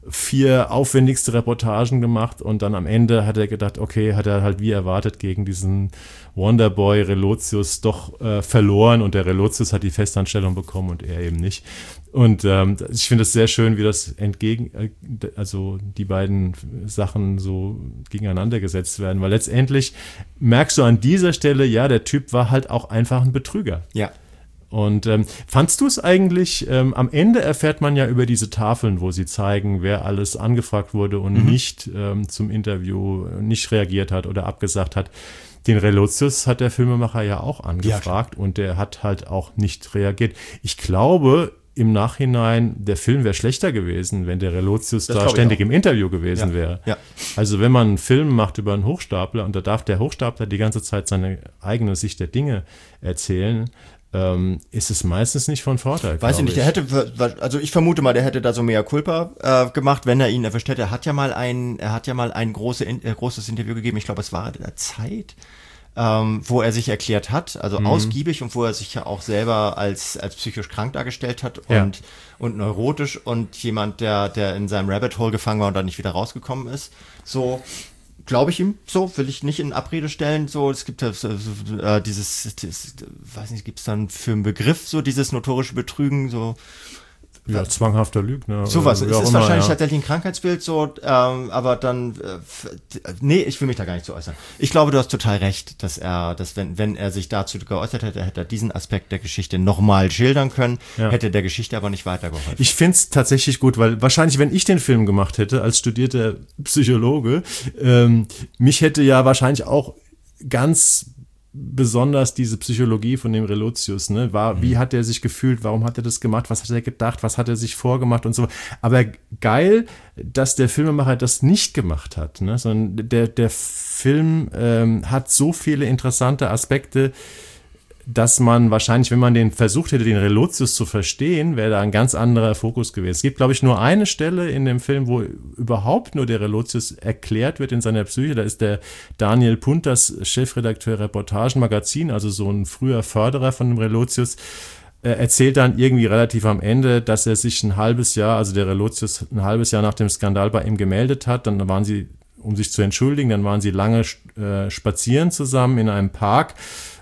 vier aufwendigste Reportagen gemacht, und dann am Ende hat er gedacht, okay, hat er halt wie erwartet gegen diesen Wonderboy Relotius doch äh, verloren, und der Relotius hat die Festanstellung bekommen und er eben nicht. Und ähm, ich finde es sehr schön, wie das entgegen, äh, also die beiden Sachen so gegeneinander gesetzt werden, weil letztendlich merkst du an dieser Stelle, ja, der Typ war halt auch einfach ein Betrüger. Ja. Und ähm, fandst du es eigentlich, ähm, am Ende erfährt man ja über diese Tafeln, wo sie zeigen, wer alles angefragt wurde und mhm. nicht ähm, zum Interview nicht reagiert hat oder abgesagt hat. Den Relotius hat der Filmemacher ja auch angefragt, ja, und der hat halt auch nicht reagiert. Ich glaube, im Nachhinein, der Film wäre schlechter gewesen, wenn der Relotius das da ständig im Interview gewesen ja. wäre. Ja. Also wenn man einen Film macht über einen Hochstapler und da darf der Hochstapler die ganze Zeit seine eigene Sicht der Dinge erzählen, Ähm, ist es meistens nicht von Vorteil. Weiß ich nicht, ich. der hätte, also ich vermute mal, der hätte da so Mea Culpa äh, gemacht, wenn er ihn erwischt hätte. Er hat ja mal ein, er hat ja mal ein große, äh, großes Interview gegeben, ich glaube, es war in der Zeit, ähm, wo er sich erklärt hat, also mhm. ausgiebig, und wo er sich ja auch selber als, als psychisch krank dargestellt hat und, ja. und neurotisch und jemand, der, der in seinem Rabbit Hole gefangen war und dann nicht wieder rausgekommen ist. So, glaube ich ihm, so, will ich nicht in Abrede stellen, so, es gibt ja so, so, äh, dieses, dieses, weiß nicht, gibt es dann für einen Begriff, so dieses notorische Betrügen, so. Ja, zwanghafter Lügner. Sowas, es ist immer, wahrscheinlich ja. tatsächlich ein Krankheitsbild, so, ähm, aber dann, äh, nee, ich will mich da gar nicht zu äußern. Ich glaube, du hast total recht, dass er, dass wenn, wenn er sich dazu geäußert hätte, hätte er diesen Aspekt der Geschichte nochmal schildern können, ja. hätte der Geschichte aber nicht weitergeholfen. Ich finde es tatsächlich gut, weil wahrscheinlich, wenn ich den Film gemacht hätte, als studierter Psychologe, ähm, mich hätte ja wahrscheinlich auch ganz besonders diese Psychologie von dem Relotius, ne, war, mhm. wie hat er sich gefühlt, warum hat er das gemacht, was hat er gedacht, was hat er sich vorgemacht und so. Aber geil, dass der Filmemacher das nicht gemacht hat, ne, sondern der, der Film ähm, hat so viele interessante Aspekte, dass man wahrscheinlich, wenn man den versucht hätte, den Relotius zu verstehen, wäre da ein ganz anderer Fokus gewesen. Es gibt, glaube ich, nur eine Stelle in dem Film, wo überhaupt nur der Relotius erklärt wird in seiner Psyche. Da ist der Daniel Punters, Chefredakteur Reportagenmagazin, also so ein früher Förderer von dem Relotius, erzählt dann irgendwie relativ am Ende, dass er sich ein halbes Jahr, also der Relotius ein halbes Jahr nach dem Skandal bei ihm gemeldet hat. Dann waren sie, um sich zu entschuldigen, dann waren sie lange äh, spazieren zusammen in einem Park.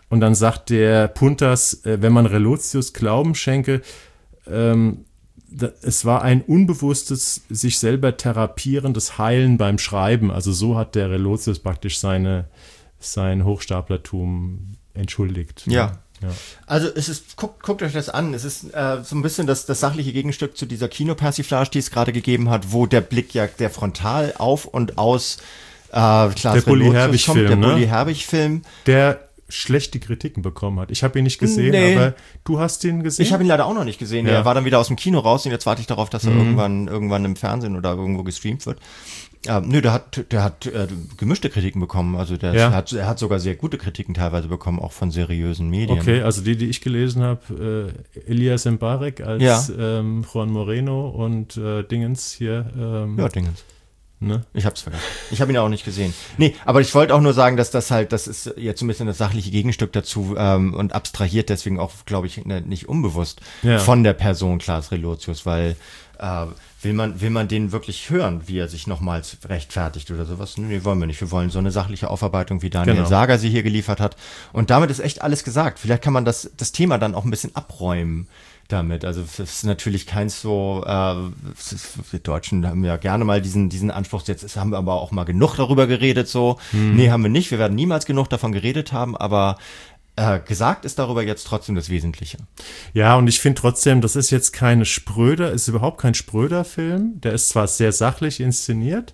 Und dann sagt der Puntas, äh, wenn man Relotius Glauben schenke, ähm, da, es war ein unbewusstes, sich selber therapierendes Heilen beim Schreiben. Also so hat der Relotius praktisch seine, sein Hochstaplertum entschuldigt. Ja. Ja. Also es ist, guckt, guckt euch das an, es ist äh, so ein bisschen das, das sachliche Gegenstück zu dieser Kinopersiflage, die es gerade gegeben hat, wo der Blick ja der frontal auf und aus äh, Klaas der Bully Herbig-Film, der ne? Bully Herbig-Film. Der schlechte Kritiken bekommen hat. Ich habe ihn nicht gesehen, nee. aber du hast ihn gesehen? Ich habe ihn leider auch noch nicht gesehen. Ja. Er war dann wieder aus dem Kino raus und jetzt warte ich darauf, dass er mhm. irgendwann irgendwann im Fernsehen oder irgendwo gestreamt wird. Äh, nö, der hat, der hat äh, gemischte Kritiken bekommen. Also der ja. hat, er hat sogar sehr gute Kritiken teilweise bekommen, auch von seriösen Medien. Okay, also die, die ich gelesen habe, äh, Elias Mbarek als ja. ähm, Juan Moreno und äh, Dingens hier. Ähm, ja, Dingens. Ne? Ich hab's vergessen. Ich habe ihn auch nicht gesehen. Nee, aber ich wollte auch nur sagen, dass das halt, das ist jetzt so ein bisschen das sachliche Gegenstück dazu ähm, und abstrahiert deswegen auch, glaube ich, ne, nicht unbewusst ja. von der Person Klaas Relotius, weil äh, will man will man den wirklich hören, wie er sich nochmals rechtfertigt oder sowas? Nee, wollen wir nicht. Wir wollen so eine sachliche Aufarbeitung, wie Daniel genau. Sager sie hier geliefert hat. Und damit ist echt alles gesagt. Vielleicht kann man das das Thema dann auch ein bisschen abräumen damit. Also es ist natürlich kein so, äh, wir Deutschen haben ja gerne mal diesen diesen Anspruch, jetzt haben wir aber auch mal genug darüber geredet, so. Hm. Nee, haben wir nicht. Wir werden niemals genug davon geredet haben, aber äh, gesagt ist darüber jetzt trotzdem das Wesentliche. Ja, und ich finde trotzdem, das ist jetzt keine Spröder, ist überhaupt kein Spröder-Film. Der ist zwar sehr sachlich inszeniert,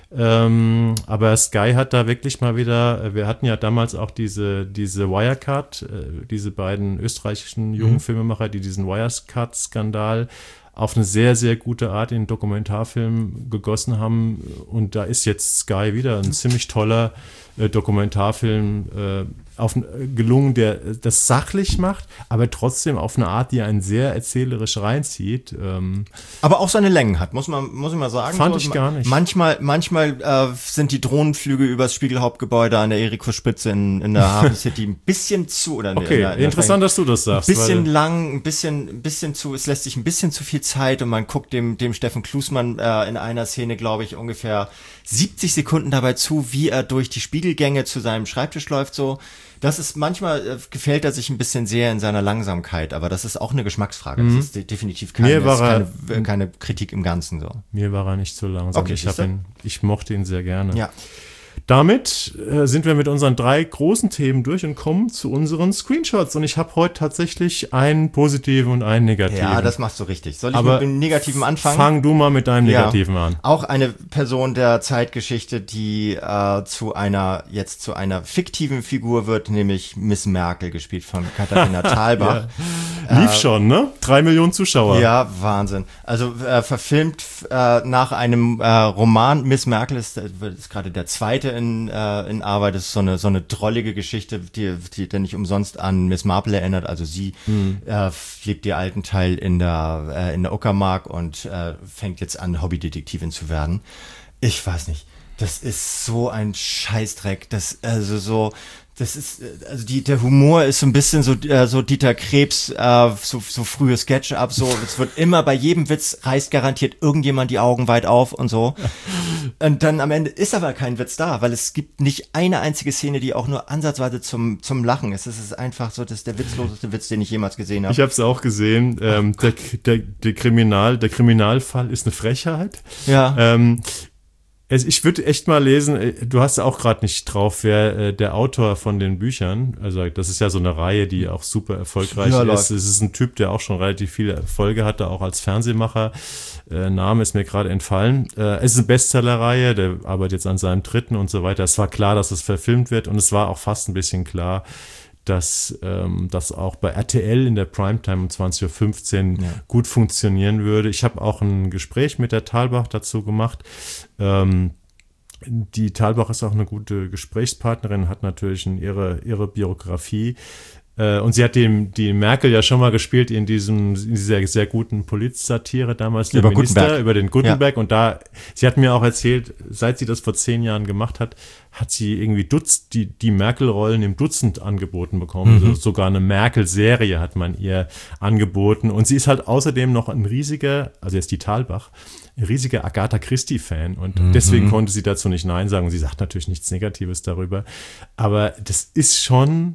Ähm, aber Sky hat da wirklich mal wieder, wir hatten ja damals auch diese, diese Wirecard, äh, diese beiden österreichischen jungen mhm. Filmemacher, die diesen Wirecard-Skandal auf eine sehr, sehr gute Art in den Dokumentarfilm gegossen haben. Und da ist jetzt Sky wieder ein ziemlich toller äh, Dokumentarfilm äh, auf, äh, gelungen, der das sachlich macht, aber trotzdem auf eine Art, die einen sehr erzählerisch reinzieht. Ähm, aber auch seine Längen hat, muss man, muss ich mal sagen. Fand so, ich gar nicht. Manchmal, manchmal äh, sind die Drohnenflüge übers Spiegelhauptgebäude an der Eriko-Spitze in, in der Hafen City ein bisschen zu. Oder okay, in der, in der interessant, dass du das sagst. Ein bisschen lang, ein bisschen, ein bisschen zu, es lässt sich ein bisschen zu viel Zeit und man guckt dem, dem Steffen Klusmann äh, in einer Szene, glaube ich, ungefähr siebzig Sekunden dabei zu, wie er durch die Spiegelgänge zu seinem Schreibtisch läuft, so. Das ist, manchmal äh, gefällt er sich ein bisschen sehr in seiner Langsamkeit, aber das ist auch eine Geschmacksfrage. Mhm. Das ist de- definitiv keine, mir war er, keine, keine Kritik im Ganzen, so. Mir war er nicht so langsam. Okay, ich, hab ihn, ich mochte ihn sehr gerne. Ja. Damit äh, sind wir mit unseren drei großen Themen durch und kommen zu unseren Screenshots. Und ich habe heute tatsächlich einen positiven und einen negativen. Ja, das machst du richtig. Soll ich Aber mit dem Negativen anfangen? Fang du mal mit deinem Negativen ja. an. Auch eine Person der Zeitgeschichte, die äh, zu einer, jetzt zu einer fiktiven Figur wird, nämlich Miss Merkel, gespielt von Katharina Thalbach. Ja. Lief äh, schon, ne? Drei Millionen Zuschauer. Ja, Wahnsinn. Also äh, verfilmt äh, nach einem äh, Roman. Miss Merkel ist, ist gerade der zweite in, äh, in Arbeit. Das ist so eine, so eine drollige Geschichte, die, die, die nicht umsonst an Miss Marple erinnert. Also sie hm. äh, lebt ihr alten Teil in der, äh, in der Uckermark und äh, fängt jetzt an, Hobbydetektivin zu werden. Ich weiß nicht. Das ist so ein Scheißdreck. Das, also so, das ist, also die, der Humor ist so ein bisschen so, äh, so Dieter Krebs, äh, so, so frühe Sketche ab, so, es wird immer bei jedem Witz reißt garantiert irgendjemand die Augen weit auf und so. Und dann am Ende ist aber kein Witz da, weil es gibt nicht eine einzige Szene, die auch nur ansatzweise zum, zum Lachen ist. Es ist einfach so, das ist der witzloseste Witz, den ich jemals gesehen habe. Ich habe es auch gesehen. Ähm, der, der, der Kriminal, der Kriminalfall ist eine Frechheit. Ja. Ähm, Ich würde echt mal lesen, du hast ja auch gerade nicht drauf, wer äh, der Autor von den Büchern, also das ist ja so eine Reihe, die auch super erfolgreich ja, ist. Es ist ein Typ, der auch schon relativ viele Erfolge hatte, auch als Fernsehmacher. Äh, Name ist mir gerade entfallen. Äh, es ist eine Bestsellerreihe, der arbeitet jetzt an seinem dritten und so weiter. Es war klar, dass es verfilmt wird und es war auch fast ein bisschen klar, dass ähm, das auch bei R T L in der Primetime um zwanzig Uhr fünfzehn ja. gut funktionieren würde. Ich habe auch ein Gespräch mit der Thalbach dazu gemacht. Ähm, die Thalbach ist auch eine gute Gesprächspartnerin, hat natürlich eine, ihre, ihre Biografie. Äh, und sie hat die, die Merkel ja schon mal gespielt in diesem in dieser sehr guten Polizsatire damals, der über Minister, Gutenberg. über den Gutenberg. Ja. Und da, sie hat mir auch erzählt, seit sie das vor zehn Jahren gemacht hat, hat sie irgendwie Dutz, die, die Merkel-Rollen im Dutzend angeboten bekommen. Mhm. Also sogar eine Merkel-Serie hat man ihr angeboten. Und sie ist halt außerdem noch ein riesiger, also jetzt die Thalbach, ein riesiger Agatha Christie-Fan. Und mhm. deswegen konnte sie dazu nicht Nein sagen. Und sie sagt natürlich nichts Negatives darüber. Aber das ist schon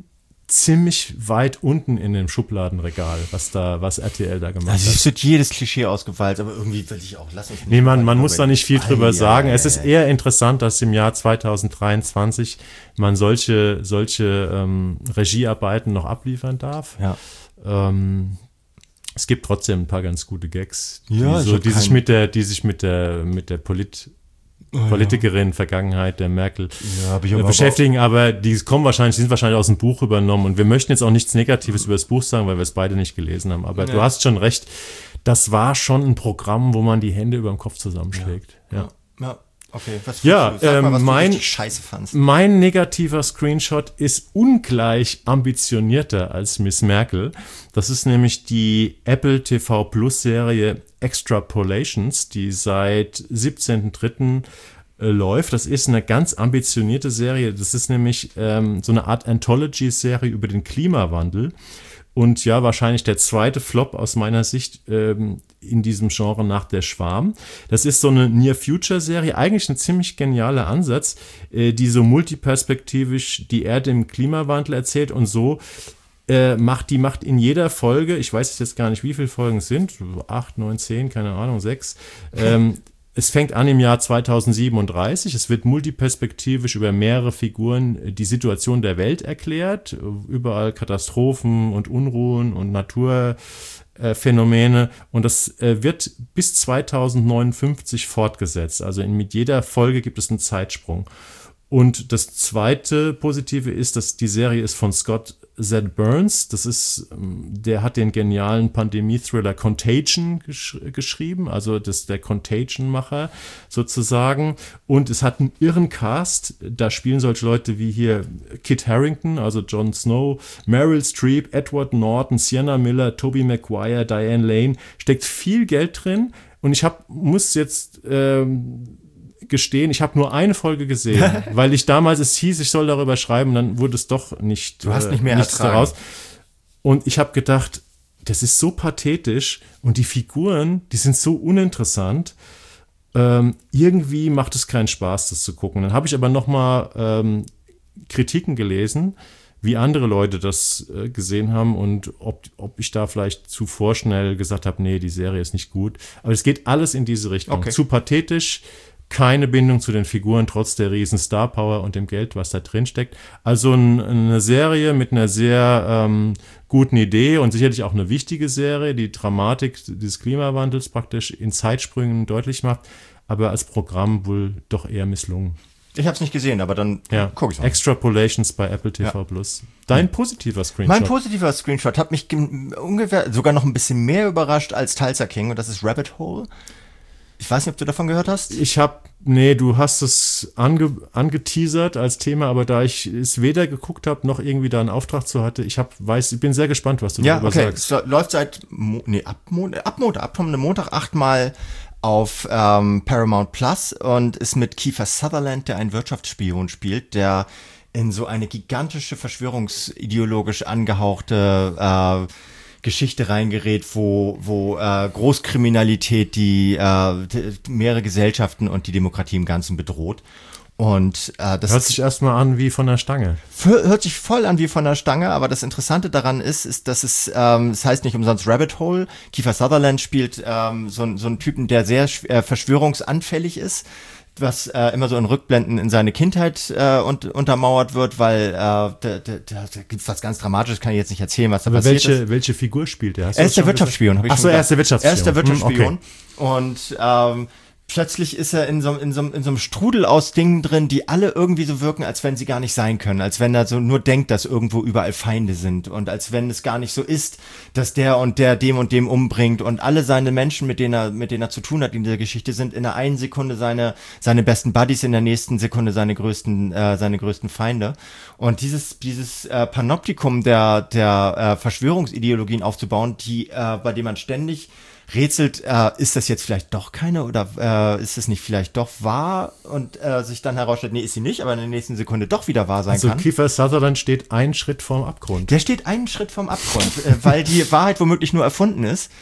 ziemlich weit unten in dem Schubladenregal, was da, was R T L da gemacht also hat. es wird jedes Klischee ausgefeilt, aber irgendwie will ich auch, lass uns nicht. Nee, man, man muss da nicht viel drüber Ei, sagen. ei, Es ei, ist ei. eher interessant, dass im Jahr zwanzig dreiundzwanzig man solche, solche ähm, Regiearbeiten noch abliefern darf. Ja. Ähm, es gibt trotzdem ein paar ganz gute Gags, die, Ja, so, ich die hab sich keinen- mit der, die sich mit der, mit der Polit Politikerin Vergangenheit der Merkel Ja, hab ich äh, aber beschäftigen, aber die kommen wahrscheinlich, die sind wahrscheinlich aus dem Buch übernommen und wir möchten jetzt auch nichts Negatives über das Buch sagen, weil wir es beide nicht gelesen haben, aber Ja. du hast schon recht, das war schon ein Programm, wo man die Hände über dem Kopf zusammenschlägt. Ja. Ja, okay. Was Ja, findest du? Sag mal, ähm, was mein- du richtig scheiße fandst. Mein negativer Screenshot ist ungleich ambitionierter als Miss Merkel. Das ist nämlich die Apple T V Plus Serie Extrapolations, die seit siebzehnten dritten äh, läuft. Das ist eine ganz ambitionierte Serie. Das ist nämlich ähm, so eine Art Anthology-Serie über den Klimawandel. Und ja, wahrscheinlich der zweite Flop aus meiner Sicht ähm, in diesem Genre nach Der Schwarm. Das ist so eine Near-Future-Serie, eigentlich ein ziemlich genialer Ansatz, äh, die so multiperspektivisch die Erde im Klimawandel erzählt und so äh, macht, die macht in jeder Folge, ich weiß jetzt gar nicht, wie viele Folgen es sind, acht, neun, zehn, keine Ahnung, sechs, ähm, es fängt an im Jahr zweitausendsiebenunddreißig. Es wird multiperspektivisch über mehrere Figuren die Situation der Welt erklärt. Überall Katastrophen und Unruhen und Naturphänomene. Und das wird bis zweitausendneunundfünfzig fortgesetzt. Also mit jeder Folge gibt es einen Zeitsprung. Und das zweite Positive ist, dass die Serie ist von Scott Z. Burns. Das ist, der hat den genialen Pandemie-Thriller Contagion gesch- geschrieben, also das der Contagion-Macher sozusagen. Und es hat einen irren Cast. Da spielen solche Leute wie hier Kit Harington, also Jon Snow, Meryl Streep, Edward Norton, Sienna Miller, Tobey Maguire, Diane Lane. Steckt viel Geld drin. Und ich hab, muss jetzt ähm, gestehen, ich habe nur eine Folge gesehen, weil ich damals, es hieß, ich soll darüber schreiben, dann wurde es doch nicht, Du hast nicht mehr äh, nichts ertragen. daraus. Und ich habe gedacht, das ist so pathetisch und die Figuren, die sind so uninteressant. Ähm, irgendwie macht es keinen Spaß, das zu gucken. Dann habe ich aber noch mal ähm, Kritiken gelesen, wie andere Leute das äh, gesehen haben und ob, ob ich da vielleicht zu vorschnell gesagt habe, nee, die Serie ist nicht gut. Aber es geht alles in diese Richtung. Okay. Zu pathetisch, keine Bindung zu den Figuren, trotz der riesen Star Power und dem Geld, was da drin steckt. Also ein, eine Serie mit einer sehr ähm, guten Idee und sicherlich auch eine wichtige Serie, die Dramatik des Klimawandels praktisch in Zeitsprüngen deutlich macht, aber als Programm wohl doch eher misslungen. Ich habe es nicht gesehen, aber dann Ja, gucke ich mal. Extrapolations bei Apple T V Ja. Plus. Dein positiver Screenshot. Mein positiver Screenshot hat mich gem- ungefähr sogar noch ein bisschen mehr überrascht als Tulsa King und das ist Rabbit Hole. Ich weiß nicht, ob du davon gehört hast. Ich habe, nee, du hast es ange, angeteasert als Thema, aber da ich es weder geguckt habe, noch irgendwie da einen Auftrag zu hatte, ich hab, weiß, ich bin sehr gespannt, was du Ja, darüber okay. sagst. Es läuft seit Mo nee, ab, Mon ab Montag, ab kommenden Montag achtmal auf ähm, Paramount Plus und ist mit Kiefer Sutherland, der einen Wirtschaftsspion spielt, der in so eine gigantische verschwörungsideologisch angehauchte äh, Geschichte reingerät, wo, wo äh, Großkriminalität die äh, d- mehrere Gesellschaften und die Demokratie im Ganzen bedroht. Und äh, das Hört ist sich erstmal an wie von der Stange. Hör- hört sich voll an wie von der Stange, aber das Interessante daran ist, ist, dass es, ähm, es heißt nicht umsonst Rabbit Hole. Kiefer Sutherland spielt ähm, so, so einen Typen, der sehr schw- äh, verschwörungsanfällig ist, was äh, immer so in Rückblenden in seine Kindheit äh, und, untermauert wird, weil äh, da, da, da, da gibt's was ganz Dramatisches, kann ich jetzt nicht erzählen, was da Aber passiert ist. welche, welche Figur spielt er? Hast du Er das ist der schon Wirtschaftsspion, habe ich Ach schon so, er gesagt. ist der Wirtschaftsspion. Er ist der Wirtschaftsspion. Hm, okay. Und ähm, plötzlich ist er in so, in, so, in so einem Strudel aus Dingen drin, die alle irgendwie so wirken, als wenn sie gar nicht sein können. Als wenn er so nur denkt, dass irgendwo überall Feinde sind. Und als wenn es gar nicht so ist, dass der und der dem und dem umbringt. Und alle seine Menschen, mit denen er, mit denen er zu tun hat in dieser Geschichte, sind in der einen Sekunde seine, seine besten Buddies, in der nächsten Sekunde seine größten, äh, seine größten Feinde. Und dieses, dieses äh, Panoptikum der, der äh, Verschwörungsideologien aufzubauen, die, äh, bei dem man ständig rätselt, äh, ist das jetzt vielleicht doch keine oder äh, ist es nicht vielleicht doch wahr und äh, sich dann herausstellt, nee, ist sie nicht, aber in der nächsten Sekunde doch wieder wahr sein Also kann. Kiefer Sutherland steht einen Schritt vorm Abgrund. Der steht einen Schritt vom Abgrund, äh, weil die Wahrheit womöglich nur erfunden ist.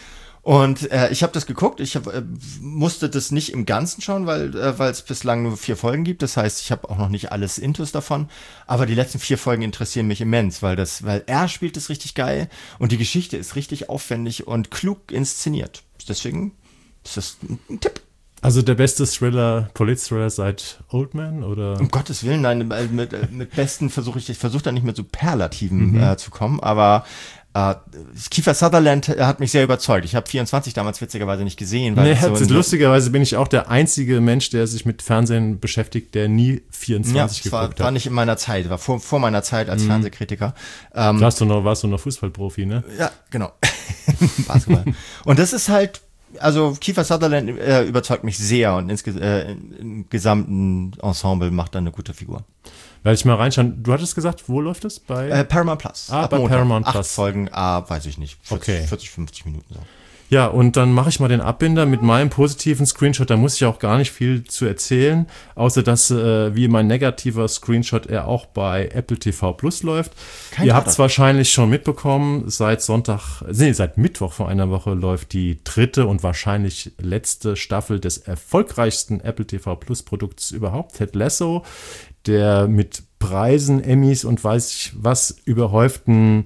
Und äh, ich habe das geguckt, ich hab, äh, musste das nicht im Ganzen schauen, weil äh, weil es bislang nur vier Folgen gibt. Das heißt, ich habe auch noch nicht alles Intus davon. Aber die letzten vier Folgen interessieren mich immens, weil das, weil er spielt es richtig geil und die Geschichte ist richtig aufwendig und klug inszeniert. Deswegen ist das ein Tipp. Also der beste Thriller, Polit-Thriller seit Old Man, oder? Um Gottes Willen, nein, mit, mit besten versuche ich, ich versuche da nicht mit Superlativen mhm. äh, zu kommen, aber Uh, Kiefer Sutherland hat mich sehr überzeugt. Ich habe vierundzwanzig damals witzigerweise nicht gesehen. Weil nee, so ein, lustigerweise bin ich auch der einzige Mensch, der sich mit Fernsehen beschäftigt, der nie vierundzwanzig ja, geguckt war, hat. war nicht in meiner Zeit, war vor, vor meiner Zeit als mhm. Fernsehkritiker. Ähm, warst du noch, warst du noch Fußballprofi, ne? Ja, genau. Basketball. Und das ist halt, also Kiefer Sutherland äh, überzeugt mich sehr und insge- äh, im gesamten Ensemble macht er eine gute Figur. Werde ich mal reinschauen. Du hattest gesagt, wo läuft es? Bei äh, Paramount Plus. Ah, Ab bei Montag. Paramount Plus. Acht Folgen, ah, weiß ich nicht. vierzig, okay. vierzig, fünfzig Minuten so. Ja, und dann mache ich mal den Abbinder mit meinem positiven Screenshot. Da muss ich auch gar nicht viel zu erzählen, außer dass, äh, wie mein negativer Screenshot, er auch bei Apple T V Plus läuft. Kein Ihr habt es wahrscheinlich schon mitbekommen, seit Sonntag, nee, seit Mittwoch vor einer Woche läuft die dritte und wahrscheinlich letzte Staffel des erfolgreichsten Apple T V Plus Produkts überhaupt, Ted Lasso, der mit Preisen, Emmys und weiß ich was überhäuften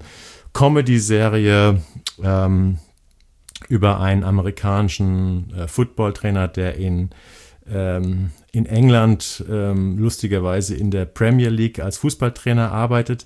Comedy-Serie ähm, über einen amerikanischen äh, Footballtrainer, der in, ähm, in England ähm, lustigerweise in der Premier League als Fußballtrainer arbeitet,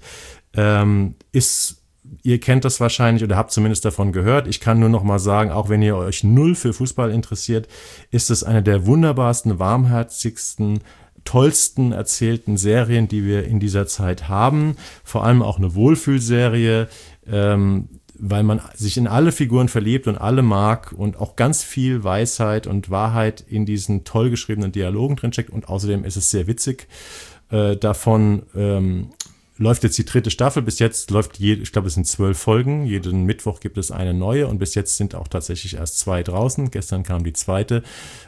ähm, ist, ihr kennt das wahrscheinlich oder habt zumindest davon gehört. Ich kann nur noch mal sagen, auch wenn ihr euch null für Fußball interessiert, ist es eine der wunderbarsten, warmherzigsten, tollsten erzählten Serien, die wir in dieser Zeit haben. Vor allem auch eine Wohlfühlserie, ähm, weil man sich in alle Figuren verliebt und alle mag und auch ganz viel Weisheit und Wahrheit in diesen toll geschriebenen Dialogen drinsteckt. Und außerdem ist es sehr witzig. Äh, davon ähm, läuft jetzt die dritte Staffel. Bis jetzt läuft, je, ich glaube, es sind zwölf Folgen. Jeden Mittwoch gibt es eine neue und bis jetzt sind auch tatsächlich erst zwei draußen. Gestern kam die zweite.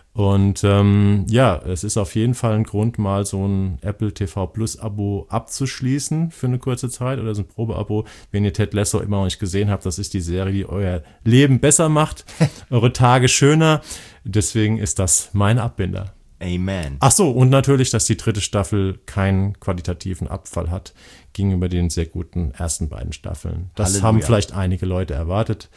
Und ähm, ja, es ist auf jeden Fall ein Grund, mal so ein Apple T V Plus Abo abzuschließen für eine kurze Zeit oder so ein Probeabo. Wenn ihr Ted Lasso immer noch nicht gesehen habt, das ist die Serie, die euer Leben besser macht, eure Tage schöner. Deswegen ist das mein Abbinder. Amen. Ach so, und natürlich, dass die dritte Staffel keinen qualitativen Abfall hat gegenüber den sehr guten ersten beiden Staffeln. Das Halleluja. Haben vielleicht einige Leute erwartet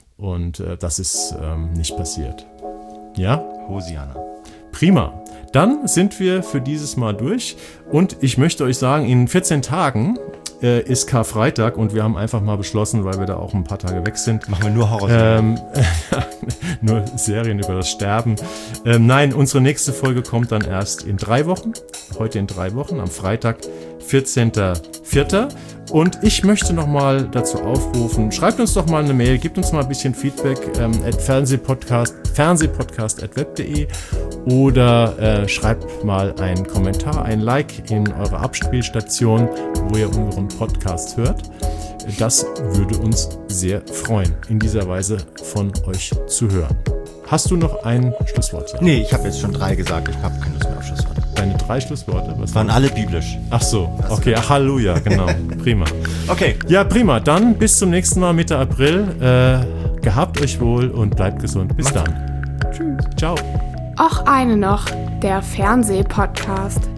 und äh, das ist ähm, nicht passiert. Ja? Hosiana. Prima. Dann sind wir für dieses Mal durch und ich möchte euch sagen, in vierzehn Tagen äh, ist Karfreitag und wir haben einfach mal beschlossen, weil wir da auch ein paar Tage weg sind. Machen wir nur Horrorserien. Ähm, nur Serien über das Sterben. Ähm, nein, unsere nächste Folge kommt dann erst in drei Wochen. Heute in drei Wochen, am Freitag, vierzehnter vierter Und ich möchte nochmal dazu aufrufen, schreibt uns doch mal eine Mail, gebt uns mal ein bisschen Feedback ähm, at Fernsehpodcast, Fernsehpodcast at web punkt de oder äh, schreibt mal einen Kommentar, ein Like in eure Abspielstation, wo ihr unseren Podcast hört. Das würde uns sehr freuen, in dieser Weise von euch zu hören. Hast du noch ein Schlusswort? Ja? Nee, ich habe jetzt schon drei gesagt, ich habe keine Lust mehr auf Schlussworte. Deine drei Schlussworte? Was waren alle biblisch. Ach so, okay, ach, Halleluja, genau, prima. Okay. Ja, prima, dann bis zum nächsten Mal Mitte April. Äh, gehabt euch wohl und bleibt gesund. Bis dann. Tschüss. Ciao. Och eine noch, der Fernsehpodcast.